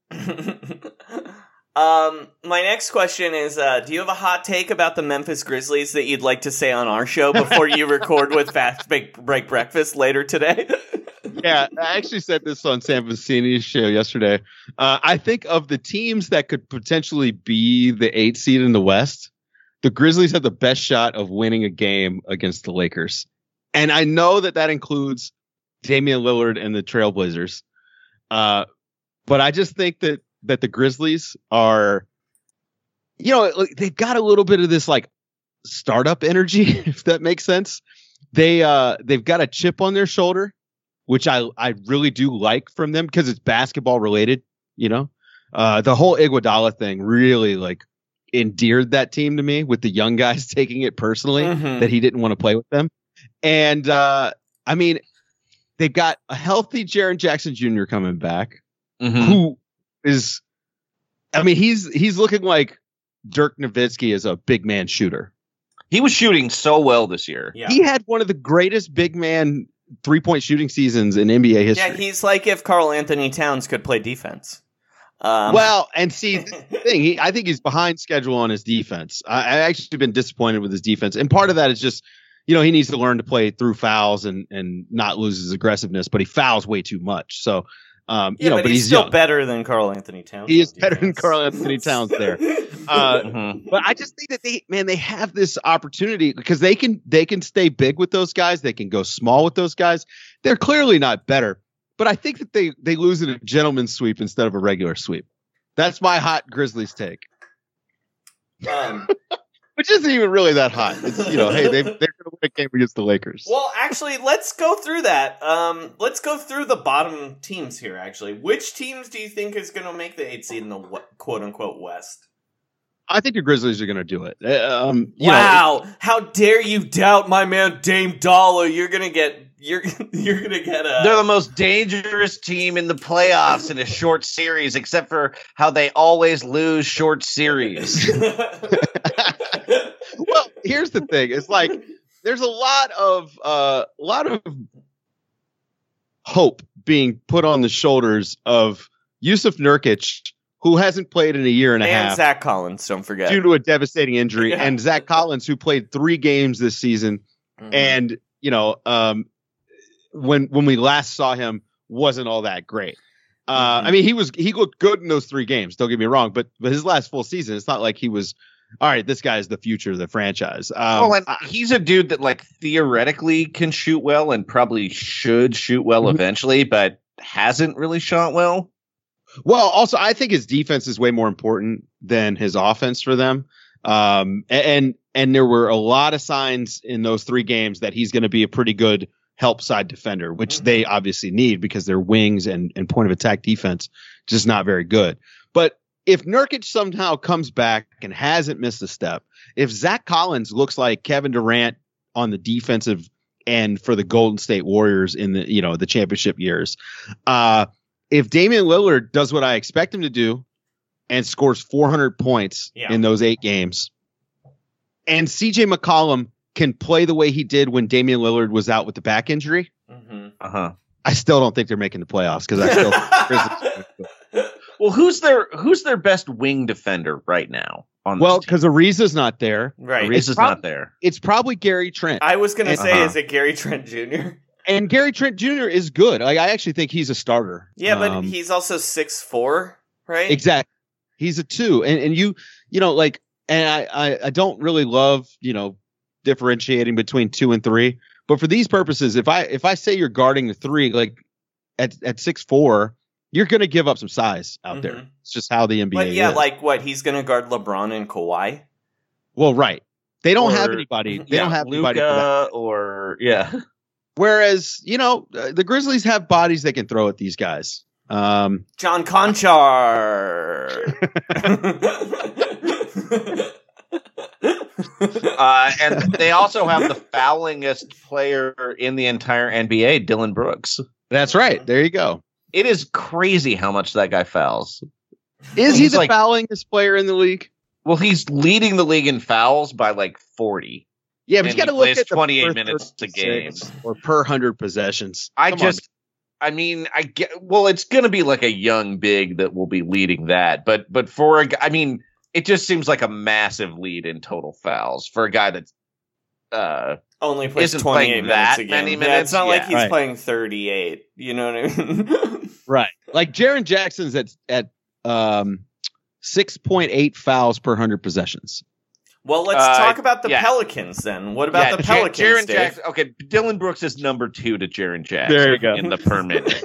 Um, my next question is, uh, do you have a hot take about the Memphis Grizzlies that you'd like to say on our show before you record with Fast Break, Break Breakfast later today? Yeah, I actually said this on Sam Vecini's show yesterday. Uh, I think of the teams that could potentially be the eight seed in the West, the Grizzlies have the best shot of winning a game against the Lakers. And I know that that includes Damian Lillard and the Trailblazers. Uh, but I just think that that the Grizzlies are, you know, they've got a little bit of this like startup energy, if that makes sense. They uh, they've got a chip on their shoulder, which I, I really do like from them because it's basketball related, you know. Uh, the whole Iguodala thing really like endeared that team to me, with the young guys taking it personally Mhm. that he didn't want to play with them. And uh, I mean, they've got a healthy Jaren Jackson Junior coming back, Mhm. who is, I mean, he's he's looking like Dirk Nowitzki as a big man shooter. He was shooting so well this year. Yeah. He had one of the greatest big man three point shooting seasons in N B A history. Yeah, he's like if Karl Anthony Towns could play defense. Um, Well, and see, this is the thing, he, I think he's behind schedule on his defense. I, I actually been disappointed with his defense, and part of that is just, you know, he needs to learn to play through fouls and and not lose his aggressiveness. But he fouls way too much. So, um, yeah, you know, but, but he's, he's still young. better than Karl Anthony Towns. He is better than Karl Anthony Towns there. Uh, Mhm. But I just think that they, man, they have this opportunity because they can they can stay big with those guys. They can go small with those guys. They're clearly not better, but I think that they they lose in a gentleman's sweep instead of a regular sweep. That's my hot Grizzlies take, Um, which isn't even really that hot. It's, you know, hey, they they're going to win a game against the Lakers. well, actually, let's go through that. Um, let's go through the bottom teams here. Actually, which teams do you think is going to make the eighth seed in the w- quote unquote West? I think the Grizzlies are going to do it. Uh, Um, you know, Wow! How dare you doubt my man Dame Dollar? You're gonna get you're you're gonna get a. They're the most dangerous team in the playoffs in a short series, except for how they always lose short series. well, here's the thing: it's like there's a lot of uh, a lot of hope being put on the shoulders of Yusuf Nurkic, who hasn't played in a year and a and half Zach Collins, don't forget. due to a devastating injury, Yeah. and Zach Collins, who played three games this season, Mhm. and you know, um, when when we last saw him, wasn't all that great. Uh, Mhm. I mean, he was he looked good in those three games. Don't get me wrong, but but his last full season, it's not like he was. All right, this guy is the future of the franchise. Um, well, and he's a dude that like theoretically can shoot well and probably should shoot well Mhm. eventually, but hasn't really shot well. Well, also, I think his defense is way more important than his offense for them. Um, and and there were a lot of signs in those three games that he's going to be a pretty good help side defender, which they obviously need because their wings and, and point of attack defense just not very good. But if Nurkic somehow comes back and hasn't missed a step, if Zach Collins looks like Kevin Durant on the defensive end for the Golden State Warriors in the, you know, the championship years, uh, if Damian Lillard does what I expect him to do and scores four hundred points Yeah. in those eight games, and C J McCollum can play the way he did when Damian Lillard was out with the back injury, Mhm. Uh huh. I still don't think they're making the playoffs because I still. Well, who's their who's their best wing defender right now? On Well, this team? because Ariza's not there. Right. Ariza's It's prob- not there. It's probably Gary Trent. I was gonna And- say, Uh-huh. is it Gary Trent Junior? And Gary Trent Junior is good. Like, I actually think he's a starter. Yeah, but Um, he's also six four, right? exactly. He's a two. And and you you know, like, and I, I, I don't really love, you know, differentiating between two and three. But for these purposes, if I if I say you're guarding the three, like at at six four, you're gonna give up some size out there. Mhm. It's just how the N B A But yeah, is. like what? He's gonna guard LeBron and Kawhi. Well, right. They don't have Or- anybody. They yeah, don't have anybody for that. Luka or yeah. Whereas, you know, uh, the Grizzlies have bodies they can throw at these guys. Um, John Conchar. Uh, and they also have the foulingest player in the entire N B A, Dylan Brooks. that's right. There you go. It is crazy how much that guy fouls. Is he He's the like- foulingest player in the league? Well, he's leading the league in fouls by like forty. Yeah, but And you got to he look plays at the twenty-eight per minutes a thirty-six game. or per hundred possessions. I Come on, just, I mean, I get. Well, it's going to be like a young big that will be leading that, but but for a, g- I mean, it just seems like a massive lead in total fouls for a guy that's uh, only plays isn't twenty-eight playing minutes that a game. many Yeah, minutes. it's not Yeah. like he's Right. playing thirty-eight. You know what I mean? Right. Like Jaren Jackson's at at um six point eight fouls per one hundred possessions. Well, let's Uh, talk about the yeah. Pelicans then. What about Yeah, the Ja- Pelicans, Jaren Dave? Jackson. Okay, Dylan Brooks is number two to Jaren Jackson. There you go. In the per minute.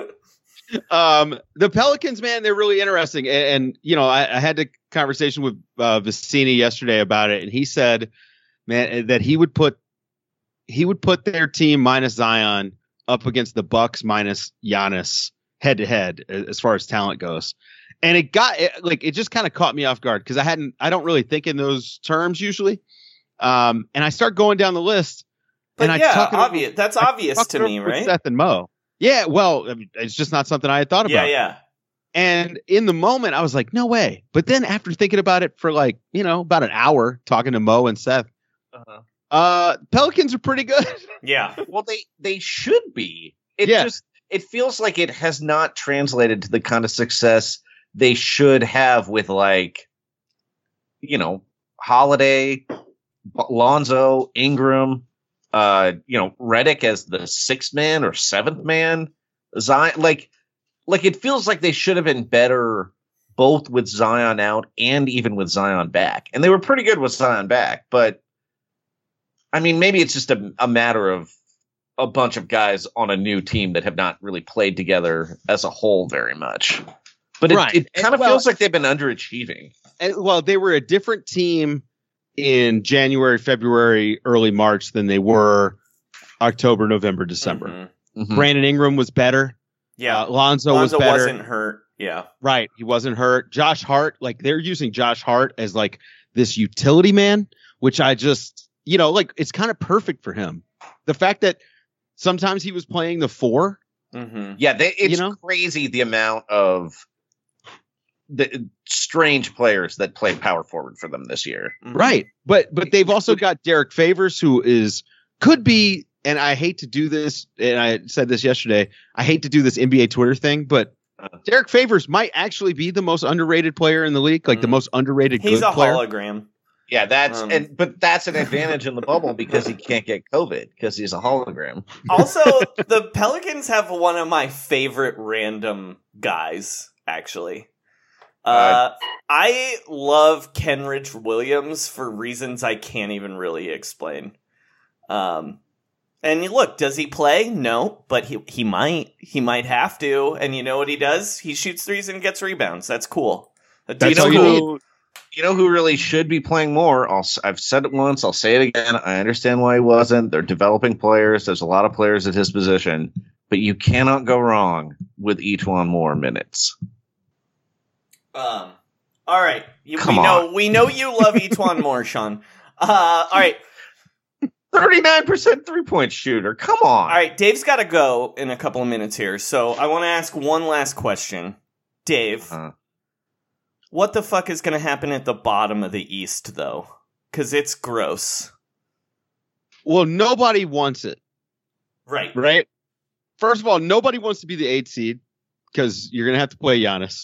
Um, the Pelicans, man, they're really interesting. And, and you know, I, I had a conversation with uh, Vicini yesterday about it, and he said, man, that he would put he would put their team minus Zion up against the Bucks minus Giannis head to head as far as talent goes. And it got it, like it just kind of caught me off guard because I hadn't I don't really think in those terms usually. Um, and I start going down the list, But and yeah, I talk it over- obvious. That's I obvious talked to it me, over with right? Seth and Mo. Yeah, well, I mean, it's just not something I had thought Yeah, about. yeah. And in the moment, I was like, no way. But then after thinking about it for like, you know, about an hour, talking to Mo and Seth, Uh-huh. uh, Pelicans are pretty good. Yeah. Well, they they should be. It Yeah. just it feels like it has not translated to the kind of success they should have with, like, you know, Holiday, Lonzo, Ingram, uh, you know, Redick as the sixth man or seventh man. Zion, like, like it feels like they should have been better both with Zion out and even with Zion back. And they were pretty good with Zion back, but I mean, maybe it's just a, a matter of a bunch of guys on a new team that have not really played together as a whole very much. But it, Right. it kind of And, well- feels like they've been underachieving. And, well, they were a different team in January, February, early March than they were October, November, December. Mhm. Brandon Ingram was better. Yeah. Uh, Lonzo, Lonzo was better. wasn't hurt. Yeah. Right. He wasn't hurt. Josh Hart, like they're using Josh Hart as like this utility man, which I just, you know, like it's kind of perfect for him. The fact that sometimes he was playing the four. Mm-hmm. Yeah, they, it's You know? crazy the amount of the strange players that play power forward for them this year. Right. But but they've also got Derek Favors, who is could be, and I hate to do this, and I said this yesterday, I hate to do this N B A Twitter thing, but Derek Favors might actually be the most underrated player in the league, like the most underrated He's good a player. hologram. Yeah, that's Um, and but that's an advantage in the bubble because he can't get COVID because he's a hologram. Also, the Pelicans have one of my favorite random guys, actually. Uh, I love Kenrich Williams for reasons I can't even really explain. Um, and you look, does he play? No, but he he might. He might have to. And you know what he does? He shoots threes and gets rebounds. That's cool. Do you know who? You know who really should be playing more? I'll, s- I've said it once. I'll say it again. I understand why he wasn't. They're developing players. There's a lot of players at his position, but you cannot go wrong with Etuan Moore minutes. Um. All right. You, Come we know on. we know you love Etuan Moore, Sean. Uh. All right. thirty-nine percent three-point shooter. Come on. All right. Dave's got to go in a couple of minutes here, so I want to ask one last question, Dave. Uh, What the fuck is going to happen at the bottom of the East, though? Because it's gross. Well, nobody wants it. Right. Right. First of all, nobody wants to be the eighth seed because you're going to have to play Giannis.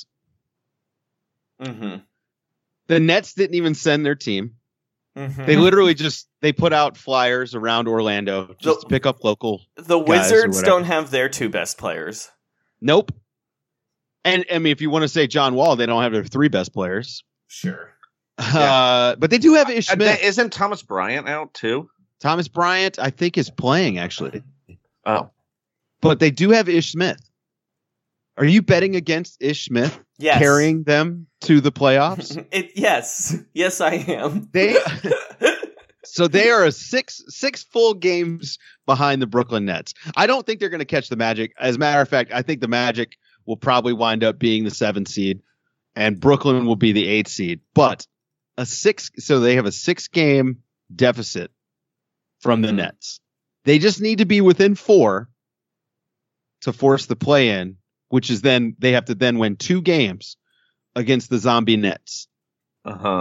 Mm-hmm. The Nets didn't even send their team. Mm-hmm. They literally just they put out flyers around Orlando just to pick up local. The guys or Wizards whatever. don't have their two best players. Nope. And I mean, if you want to say John Wall, they don't have their three best players. Sure. Uh, but they do have Ish uh, Smith. Isn't Thomas Bryant out too? Thomas Bryant, I think, is playing actually. Oh, but they do have Ish Smith. Are you betting against Ish Smith Yes. carrying them to the playoffs? It, yes. Yes, I am. They so they are a six six full games behind the Brooklyn Nets. I don't think they're going to catch the Magic. As a matter of fact, I think the Magic will probably wind up being the seventh seed, and Brooklyn will be the eighth seed. But a six, so they have a six game deficit from the Nets. They just need to be within four to force the play in, which is then they have to then win two games against the zombie Nets. Uh huh.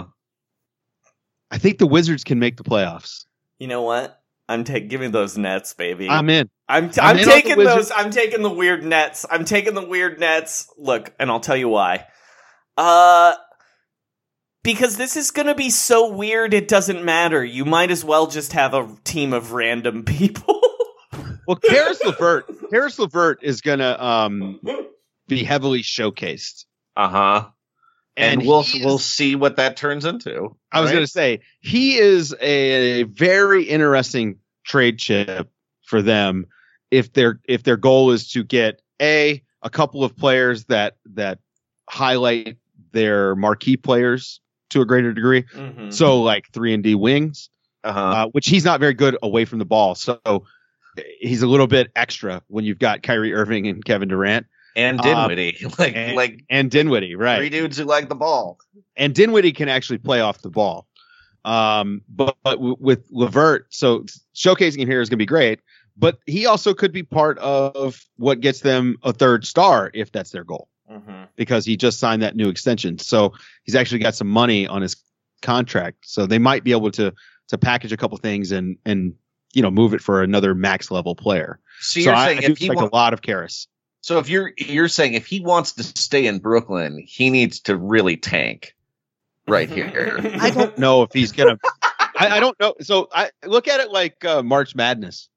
I think the Wizards can make the playoffs. You know what? I'm taking give me those Nets, baby. I'm in. I'm t- I'm I'm in on the taking Wizards. those. I'm taking the weird Nets. I'm taking the weird Nets. Look, and I'll tell you why. Uh, Because this is going to be so weird, it doesn't matter. You might as well just have a team of random people. Well, Karis LeVert, Karis LeVert is going to um, be heavily showcased. Uh huh. And, and we'll is, we'll see what that turns into. I was right? going to say he is a very interesting trade chip for them if their if their goal is to get a a couple of players that that highlight their marquee players to a greater degree. Mm-hmm. So like three and D wings, uh-huh. uh, which he's not very good away from the ball. So he's a little bit extra when you've got Kyrie Irving and Kevin Durant. And Dinwiddie. Um, like, and, like, and Dinwiddie, right. Three dudes who like the ball. And Dinwiddie can actually play off the ball. Um, but, but w- with LeVert, so showcasing him here is going to be great. But he also could be part of what gets them a third star if that's their goal. Mm-hmm. Because he just signed that new extension. So he's actually got some money on his contract. So they might be able to to package a couple things and, and you know, move it for another max level player. So, so you're I, saying I do if he expect wa- a lot of Karis. So if you're you're saying if he wants to stay in Brooklyn, he needs to really tank right here. I don't know if he's gonna. I, I don't know. So I look at it like uh, March Madness.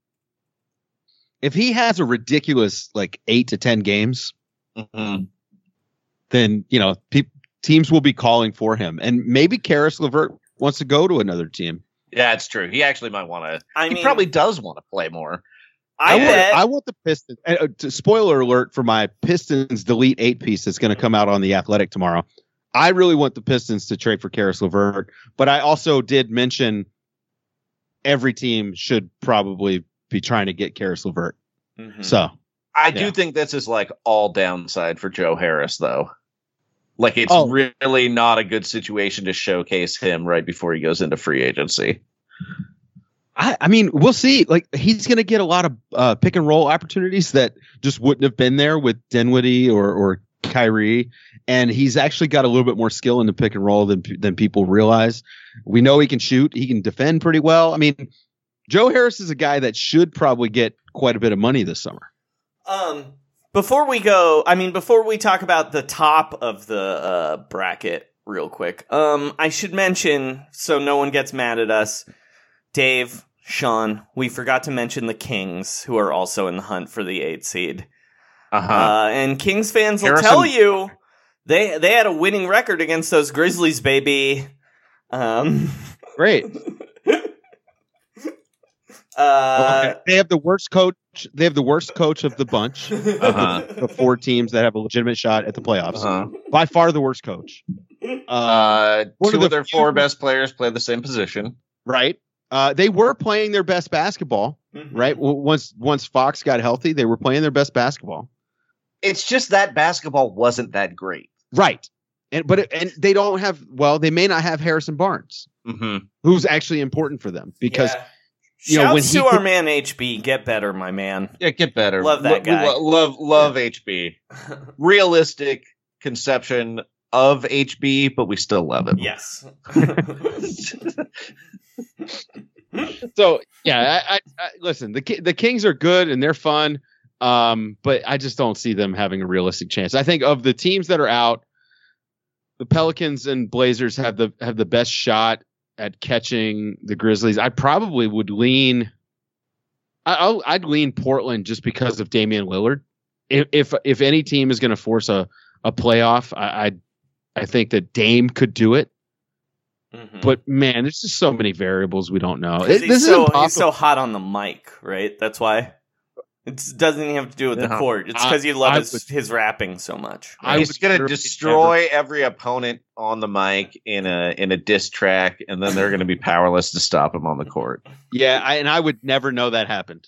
If he has a ridiculous like eight to ten games, mm-hmm. then you know pe- teams will be calling for him, and maybe Karis LeVert wants to go to another team. Yeah, it's true. He actually might want to. I he mean, probably does want to play more. I, I bet. Want, I want the Pistons. Uh, to, spoiler alert for my Pistons Delete eight piece that's going to come out on The Athletic tomorrow. I really want the Pistons to trade for Karis LeVert, but I also did mention every team should probably be trying to get Karis LeVert. Mm-hmm. So I yeah. do think this is like all downside for Joe Harris, though. Like it's oh. really not a good situation to showcase him right before he goes into free agency. I, I mean, we'll see. Like he's going to get a lot of uh, pick and roll opportunities that just wouldn't have been there with Dinwiddie or, or Kyrie. And he's actually got a little bit more skill in the pick and roll than than people realize. We know he can shoot. He can defend pretty well. I mean, Joe Harris is a guy that should probably get quite a bit of money this summer. Um, before we go, I mean, before we talk about the top of the uh, bracket real quick, um, I should mention, so no one gets mad at us, Dave, Sean, we forgot to mention the Kings, who are also in the hunt for the eighth seed. Uh-huh. Uh, and Kings fans will Harrison- tell you they they had a winning record against those Grizzlies, baby. Um, Great. uh, okay. They have the worst coach. They have the worst coach of the bunch. Uh-huh. The four teams that have a legitimate shot at the playoffs. Uh-huh. By far the worst coach. Uh, uh, two of, of their few- four best players play the same position. Right. Uh, they were playing their best basketball, mm-hmm. right? Well, once once Fox got healthy, they were playing their best basketball. It's just that basketball wasn't that great, right? And but it, and they don't have. Well, they may not have Harrison Barnes, mm-hmm. who's actually important for them because yeah. you know Shouts when to he our could, man H B, get better, my man. Yeah, get better. Love that Lo- guy. Lo- love love yeah. H B. Realistic conception of H B, but we still love him. Yes. So yeah, I, I, I, listen. The the Kings are good and they're fun, um, but I just don't see them having a realistic chance. I think of the teams that are out, the Pelicans and Blazers have the have the best shot at catching the Grizzlies. I probably would lean. I, I'll, I'd lean Portland just because of Damian Lillard. If if, if any team is going to force a a playoff, I, I I think that Dame could do it. Mm-hmm. But man, there's just so many variables we don't know. It, he's, this so, is he's so hot on the mic, right? That's why. It doesn't even have to do with the No. court. It's because you I- love I his, would- his rapping so much. I He's would gonna literally destroy every opponent on the mic in a in a diss track, and then they're gonna be powerless to stop him on the court. Yeah, I, and I would never know that happened.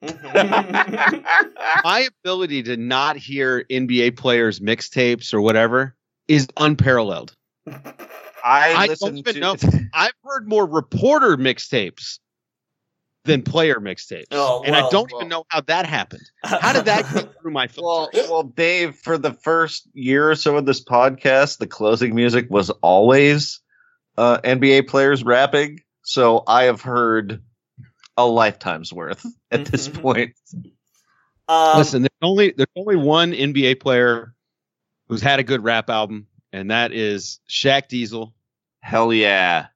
My ability to not hear N B A players' mixtapes or whatever is unparalleled. I, I listen don't even to know. I've heard more reporter mixtapes than player mixtapes, Oh, and I well, don't well. even know how that happened. How did that get through my well, filters? well, Dave, for the first year or so of this podcast, the closing music was always uh, N B A players rapping. So I have heard a lifetime's worth at this point. Um, Listen, there's only there's only one N B A player who's had a good rap album, and that is Shaq Diesel. Hell yeah.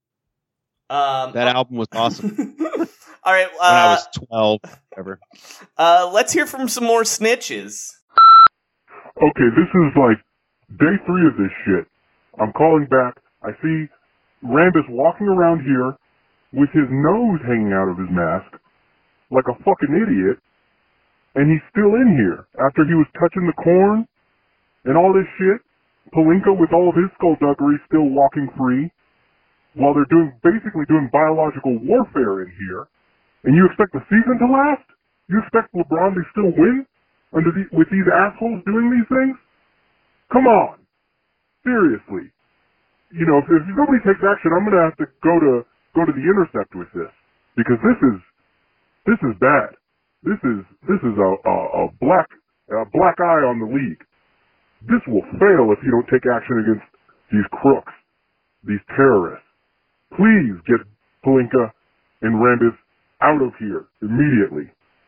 Um, that album was awesome. All right. Uh, when I was twelve, ever. Uh, let's hear from some more snitches. Okay, this is like day three of this shit. I'm calling back. I see Rambus walking around here with his nose hanging out of his mask like a fucking idiot, and he's still in here after he was touching the corn and all this shit. Palinka with all of his skullduggery still walking free while they're doing basically doing biological warfare in here. And you expect the season to last? You expect LeBron to still win under the, with these assholes doing these things? Come on. Seriously. You know, if, if nobody takes action, I'm going to have to go to go to the Intercept with this, because this is this is bad. This is this is a, a, a black a black eye on the league. This will fail if you don't take action against these crooks, these terrorists. Please get Palinka and Rambus out of here immediately.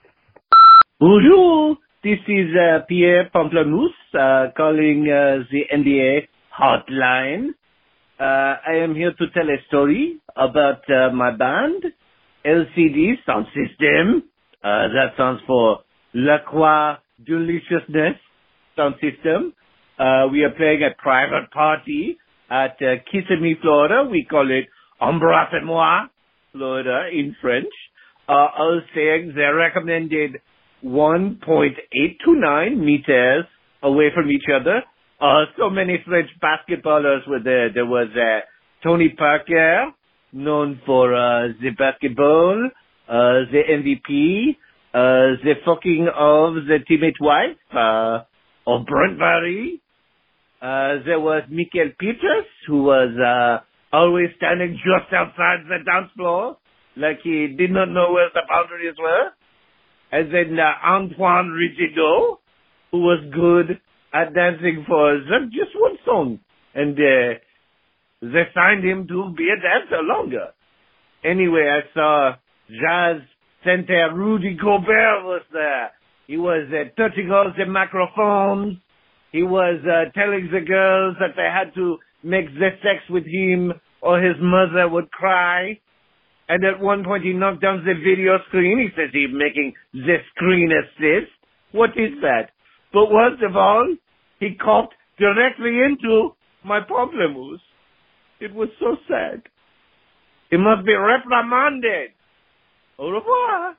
Bonjour, this is uh, Pierre Pamplemousse uh, calling uh, the N B A hotline. Uh, I am here to tell a story about uh, my band, L C D Sound System. Uh, that stands for La Croix Deliciousness Sound System. Uh, we are playing a private party at uh, Kissimmee, Florida. We call it Embrassez-moi, Florida, in French. Uh, I was saying they recommended one point eight two nine meters away from each other. Uh, so many French basketballers were there. There was uh, Tony Parker, known for uh, the basketball, uh, the M V P, uh, the fucking of the teammate wife, uh, of Brent Barry. Uh, there was Michael Peters, who was uh, always standing just outside the dance floor, like he did not know where the boundaries were. And then uh, Antoine Rigido, who was good at dancing for just one song. And uh, they signed him to be a dancer longer. Anyway, I saw jazz center Rudy Gobert was there. He was uh, touching all the microphones. He was uh, telling the girls that they had to make the sex with him or his mother would cry. And at one point he knocked down the video screen. He says he's making the screen assist. What is that? But worst of all, he coughed directly into my pamplemousse. It was so sad. He must be reprimanded. Au revoir.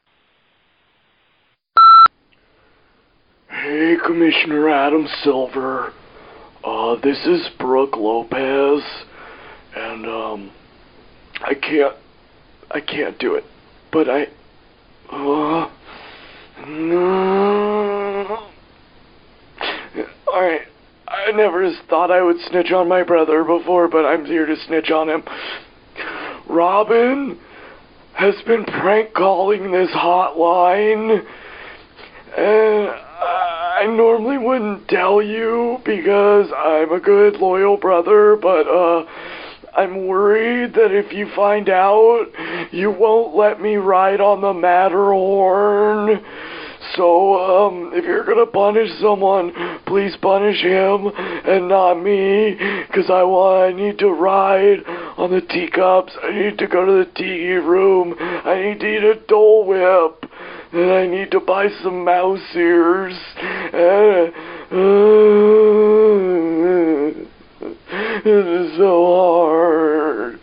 Hey, Commissioner Adam Silver. Uh, this is Brooke Lopez. And, um, I can't, I can't do it. But I, uh, no. Alright, I never thought I would snitch on my brother before, but I'm here to snitch on him. Robin has been prank calling this hotline, and I normally wouldn't tell you because I'm a good, loyal brother, but, uh, I'm worried that if you find out, you won't let me ride on the Matterhorn. So, um, if you're gonna punish someone, please punish him and not me, because I want, I need to ride on the teacups, I need to go to the tiki room, I need to eat a Dole Whip, and I need to buy some mouse ears, and, uh, this is so hard.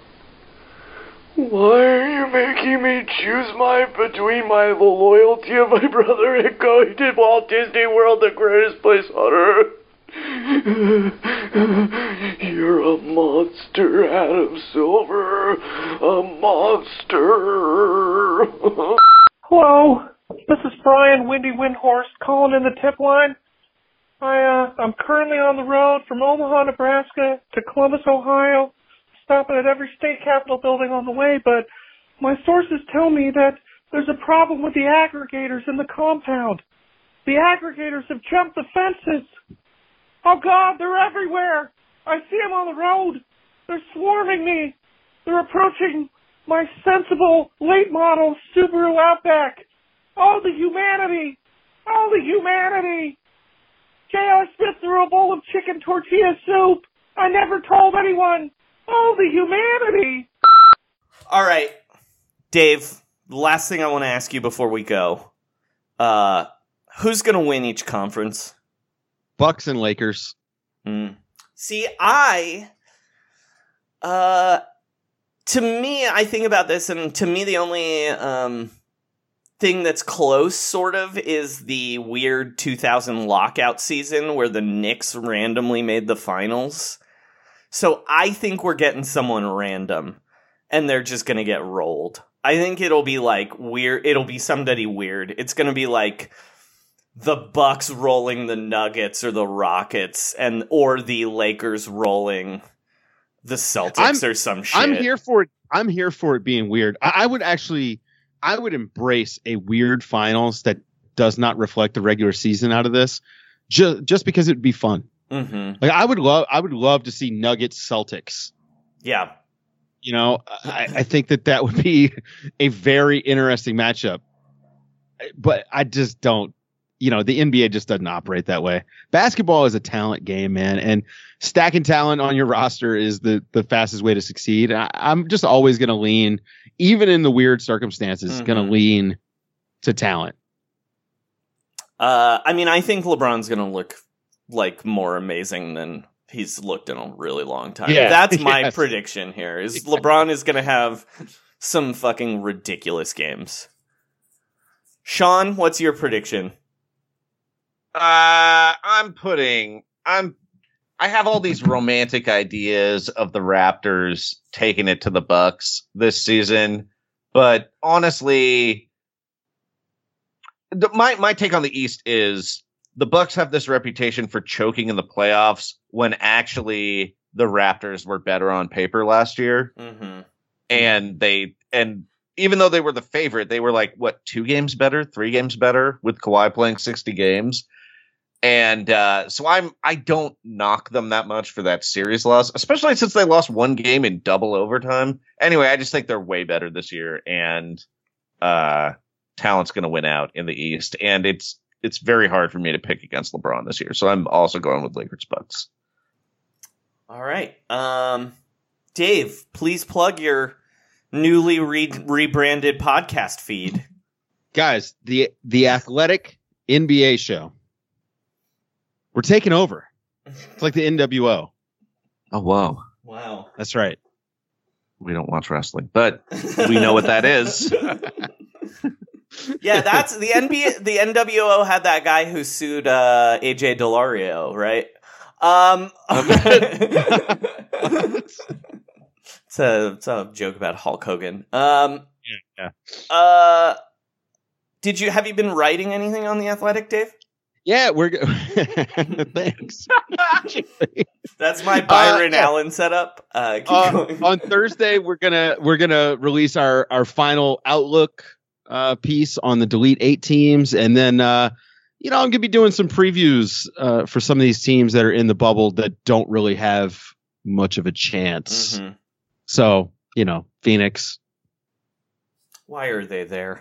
Why are you making me choose my between my the loyalty of my brother and going to Walt Disney World, the greatest place on earth? You're a monster, Adam Silver. A monster. Hello, this is Brian Windy Windhorst calling in the tip line. I, uh, I'm currently on the road from Omaha, Nebraska to Columbus, Ohio, stopping at every state capitol building on the way, but my sources tell me that there's a problem with the aggregators in the compound. The aggregators have jumped the fences. Oh God, they're everywhere. I see them on the road. They're swarming me. They're approaching my sensible late model Subaru Outback. Oh, the humanity. Oh, the humanity. J R. Smith threw a bowl of chicken tortilla soup. I never told anyone. Oh, the humanity! All right, Dave, last thing I want to ask you before we go. Uh, who's going to win each conference? Bucks and Lakers. Mm. See, I... Uh, to me, I think about this, and to me the only um, thing that's close, sort of, is the weird two thousand lockout season where the Knicks randomly made the finals. So I think we're getting someone random, and they're just going to get rolled. I think it'll be like weird. It'll be somebody weird. It's going to be like the Bucks rolling the Nuggets or the Rockets, and or the Lakers rolling the Celtics I'm, or some shit. I'm here for it. I'm here for it being weird. I, I would actually, I would embrace a weird finals that does not reflect the regular season out of this, just just because it'd be fun. Mm-hmm. Like I would love, I would love to see Nuggets Celtics. Yeah. You know, I, I think that that would be a very interesting matchup, but I just don't, you know, the N B A just doesn't operate that way. Basketball is a talent game, man. And stacking talent on your roster is the, the fastest way to succeed. I, I'm just always going to lean, even in the weird circumstances, mm-hmm. going to lean to talent. Uh, I mean, I think LeBron's going to look like more amazing than he's looked in a really long time. Yeah, That's my yes. prediction here, is LeBron is going to have some fucking ridiculous games. Sean, what's your prediction? Uh, I'm putting, I'm, I have all these romantic ideas of the Raptors taking it to the Bucks this season, but honestly, the, my, my take on the East is the Bucks have this reputation for choking in the playoffs when actually the Raptors were better on paper last year. Mm-hmm. And they, and even though they were the favorite, they were like, what, two games better, three games better with Kawhi playing sixty games. And uh, so I'm I don't knock them that much for that series loss, especially since they lost one game in double overtime. Anyway, I just think they're way better this year, and uh, talent's going to win out in the East. And it's it's very hard for me to pick against LeBron this year, so I'm also going with Lakers Bucks. All right, um, Dave, please plug your newly re- rebranded podcast feed, guys. The the Athletic N B A show. We're taking over. It's like the N W O. Oh, whoa. Wow. That's right. We don't watch wrestling, but we know what that is. Yeah, that's the N B A. The N W O had that guy who sued uh, A J Delario, right? Um, it's, a, it's a joke about Hulk Hogan. Um, yeah. Uh, did you have you been writing anything on The Athletic, Dave? Yeah, we're go- thanks. That's my Byron uh, yeah. Allen setup. Uh, keep uh, going. On Thursday, we're gonna we're gonna release our our final outlook uh, piece on the Delete Eight teams, and then uh, you know I'm gonna be doing some previews uh, for some of these teams that are in the bubble that don't really have much of a chance. Mm-hmm. So you know, Phoenix. Why are they there?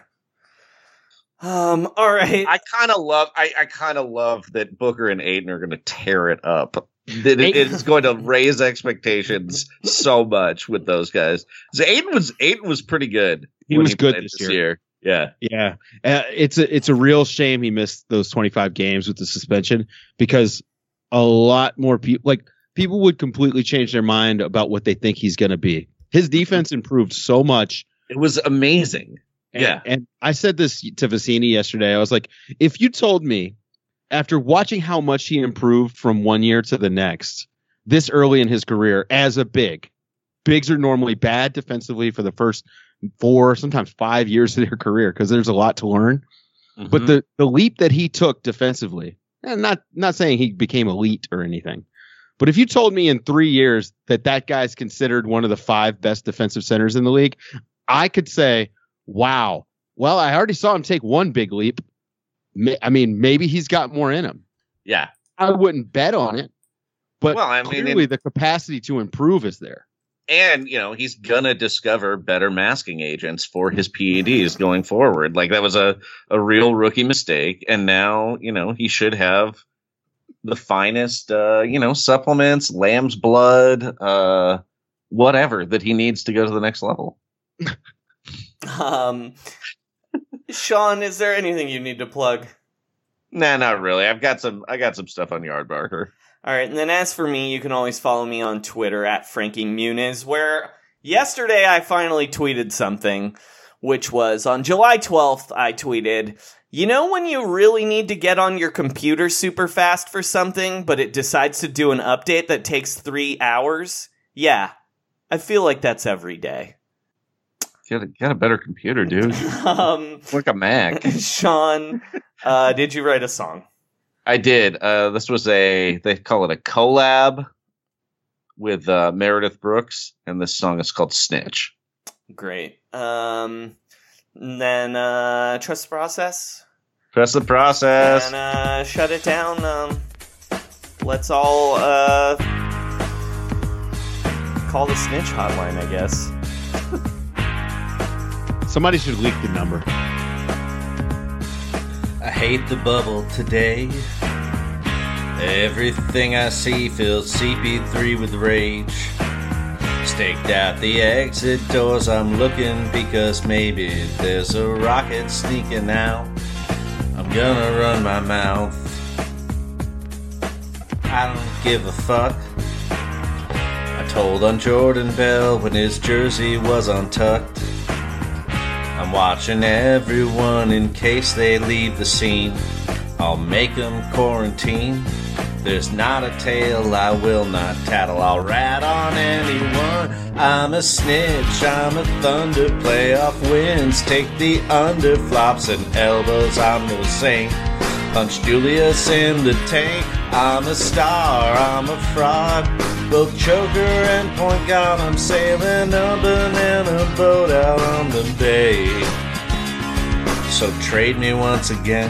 Um. All right. I kind of love. I, I kind of love that Booker and Ayton are going to tear it up. That it, it's going to raise expectations so much with those guys. So Ayton was Ayton was pretty good. He was he good this, this year. year. Yeah, yeah. Uh, it's a it's a real shame he missed those twenty-five games with the suspension, because a lot more people like people would completely change their mind about what they think he's going to be. His defense improved so much. It was amazing. And, yeah. And I said this to Vicini yesterday. I was like, if you told me after watching how much he improved from one year to the next, this early in his career as a big, bigs are normally bad defensively for the first four, sometimes five years of their career, because there's a lot to learn. Mm-hmm. But the, the leap that he took defensively, and not, not saying he became elite or anything, but if you told me in three years that that guy's considered one of the five best defensive centers in the league, I could say, wow. Well, I already saw him take one big leap. I mean, maybe he's got more in him. Yeah. I wouldn't bet on it, but well, I mean, clearly and, the capacity to improve is there. And, you know, he's going to discover better masking agents for his P E Ds going forward. Like, that was a, a real rookie mistake. And now, you know, he should have the finest, uh, you know, supplements, lamb's blood, uh, whatever that he needs to go to the next level. Um, Sean, is there anything you need to plug? Nah, not really. I've got some. I got some stuff on Yardbarker. All right, and then as for me, you can always follow me on Twitter at Frankie Muniz, where yesterday I finally tweeted something, which was on July twelfth. I tweeted, "You know when you really need to get on your computer super fast for something, but it decides to do an update that takes three hours? Yeah, I feel like that's every day." Get a, get a better computer, dude. um, like a Mac. Sean, uh, did you write a song? I did. Uh, this was a, they call it a collab with uh, Meredith Brooks, and this song is called Snitch. Great. Um, and then uh, Trust the Process. Trust the Process. And uh, shut it down. Um, let's all uh, call the Snitch hotline, I guess. Somebody should leak the number. I hate the bubble today. Everything I see feels C P three with rage. Staked out the exit doors, I'm looking because maybe there's a rocket sneaking out. I'm gonna run my mouth. I don't give a fuck. I told on Jordan Bell when his jersey was untucked. I'm watching everyone in case they leave the scene. I'll make them quarantine. There's not a tale I will not tattle. I'll rat on anyone. I'm a snitch, I'm a thunder. Playoff wins, take the under. Flops and elbows, I'm no saint. Punch Julius in the tank. I'm a star, I'm a fraud. Both choker and point guard, I'm sailing a banana boat out on the bay. So trade me once again.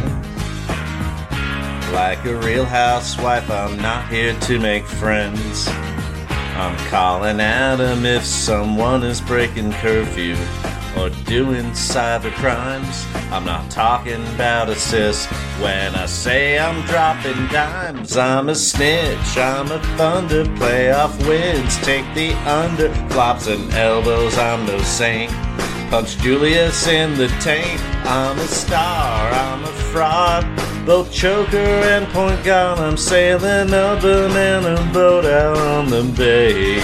Like a real housewife, I'm not here to make friends. I'm calling Adam if someone is breaking curfew or doing cyber crimes. I'm not talking about assists when I say I'm dropping dimes. I'm a snitch, I'm a thunder. Playoff wins, take the under. Flops and elbows, I'm no saint. Punch Julius in the tank. I'm a star, I'm a fraud. Both choker and point guard, I'm sailing a banana boat out on the bay.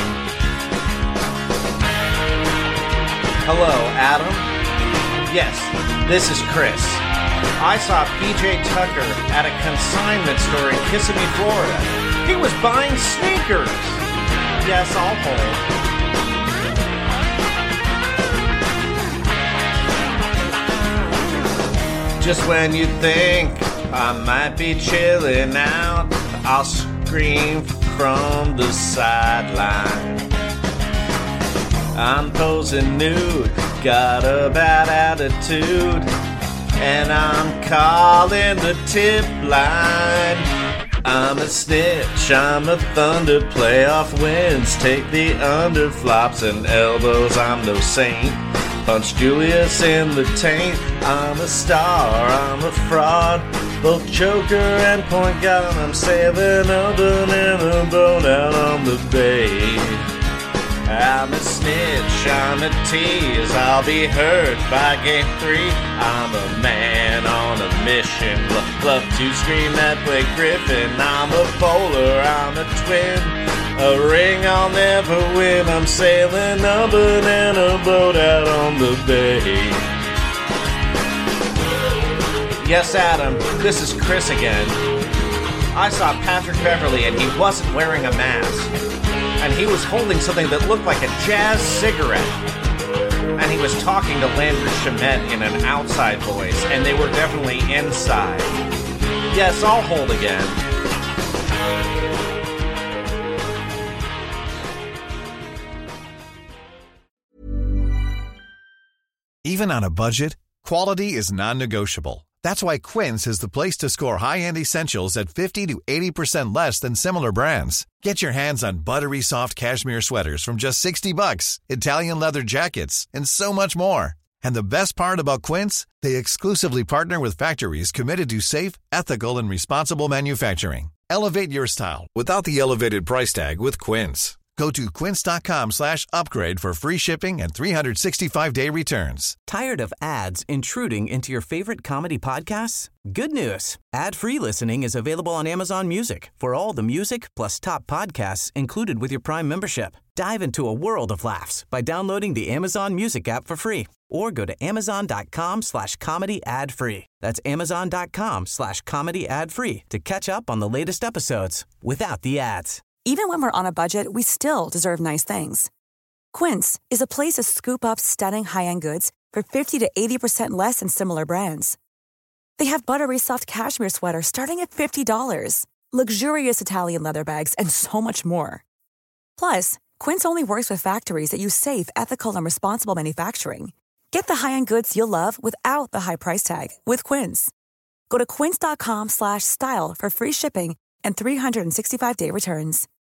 Hello, Adam? Yes, this is Chris. I saw P J Tucker at a consignment store in Kissimmee, Florida. He was buying sneakers. Yes, I'll hold. Just when you think I might be chilling out, I'll scream from the sideline. I'm posing nude, got a bad attitude, and I'm calling the tip line. I'm a snitch, I'm a thunder. Playoff wins, take the under. Flops and elbows, I'm no saint. Punch Julius in the taint. I'm a star, I'm a fraud. Both choker and point guard, I'm sailing a banana boat out on the bay. I'm a snitch, I'm a tease, I'll be hurt by game three. I'm a man on a mission, love, love to scream at Blake Griffin. I'm a bowler, I'm a twin, a ring I'll never win. I'm sailing a banana boat out on the bay. Yes, Adam, this is Chris again. I saw Patrick Beverly and he wasn't wearing a mask. And he was holding something that looked like a jazz cigarette. And he was talking to Landry Shamet in an outside voice, and they were definitely inside. Yes, I'll hold again. Even on a budget, quality is non-negotiable. That's why Quince is the place to score high-end essentials at fifty to eighty percent less than similar brands. Get your hands on buttery soft cashmere sweaters from just sixty bucks, Italian leather jackets, and so much more. And the best part about Quince, they exclusively partner with factories committed to safe, ethical, and responsible manufacturing. Elevate your style without the elevated price tag with Quince. Go to quince.com slash upgrade for free shipping and three sixty-five day returns. Tired of ads intruding into your favorite comedy podcasts? Good news. Ad-free listening is available on Amazon Music for all the music plus top podcasts included with your Prime membership. Dive into a world of laughs by downloading the Amazon Music app for free or go to amazon.com slash comedy ad free. That's amazon.com slash comedy ad free to catch up on the latest episodes without the ads. Even when we're on a budget, we still deserve nice things. Quince is a place to scoop up stunning high-end goods for fifty to eighty percent less than similar brands. They have buttery soft cashmere sweaters starting at fifty dollars, luxurious Italian leather bags, and so much more. Plus, Quince only works with factories that use safe, ethical, and responsible manufacturing. Get the high-end goods you'll love without the high price tag with Quince. Go to quince.com slash style for free shipping and three sixty-five day returns.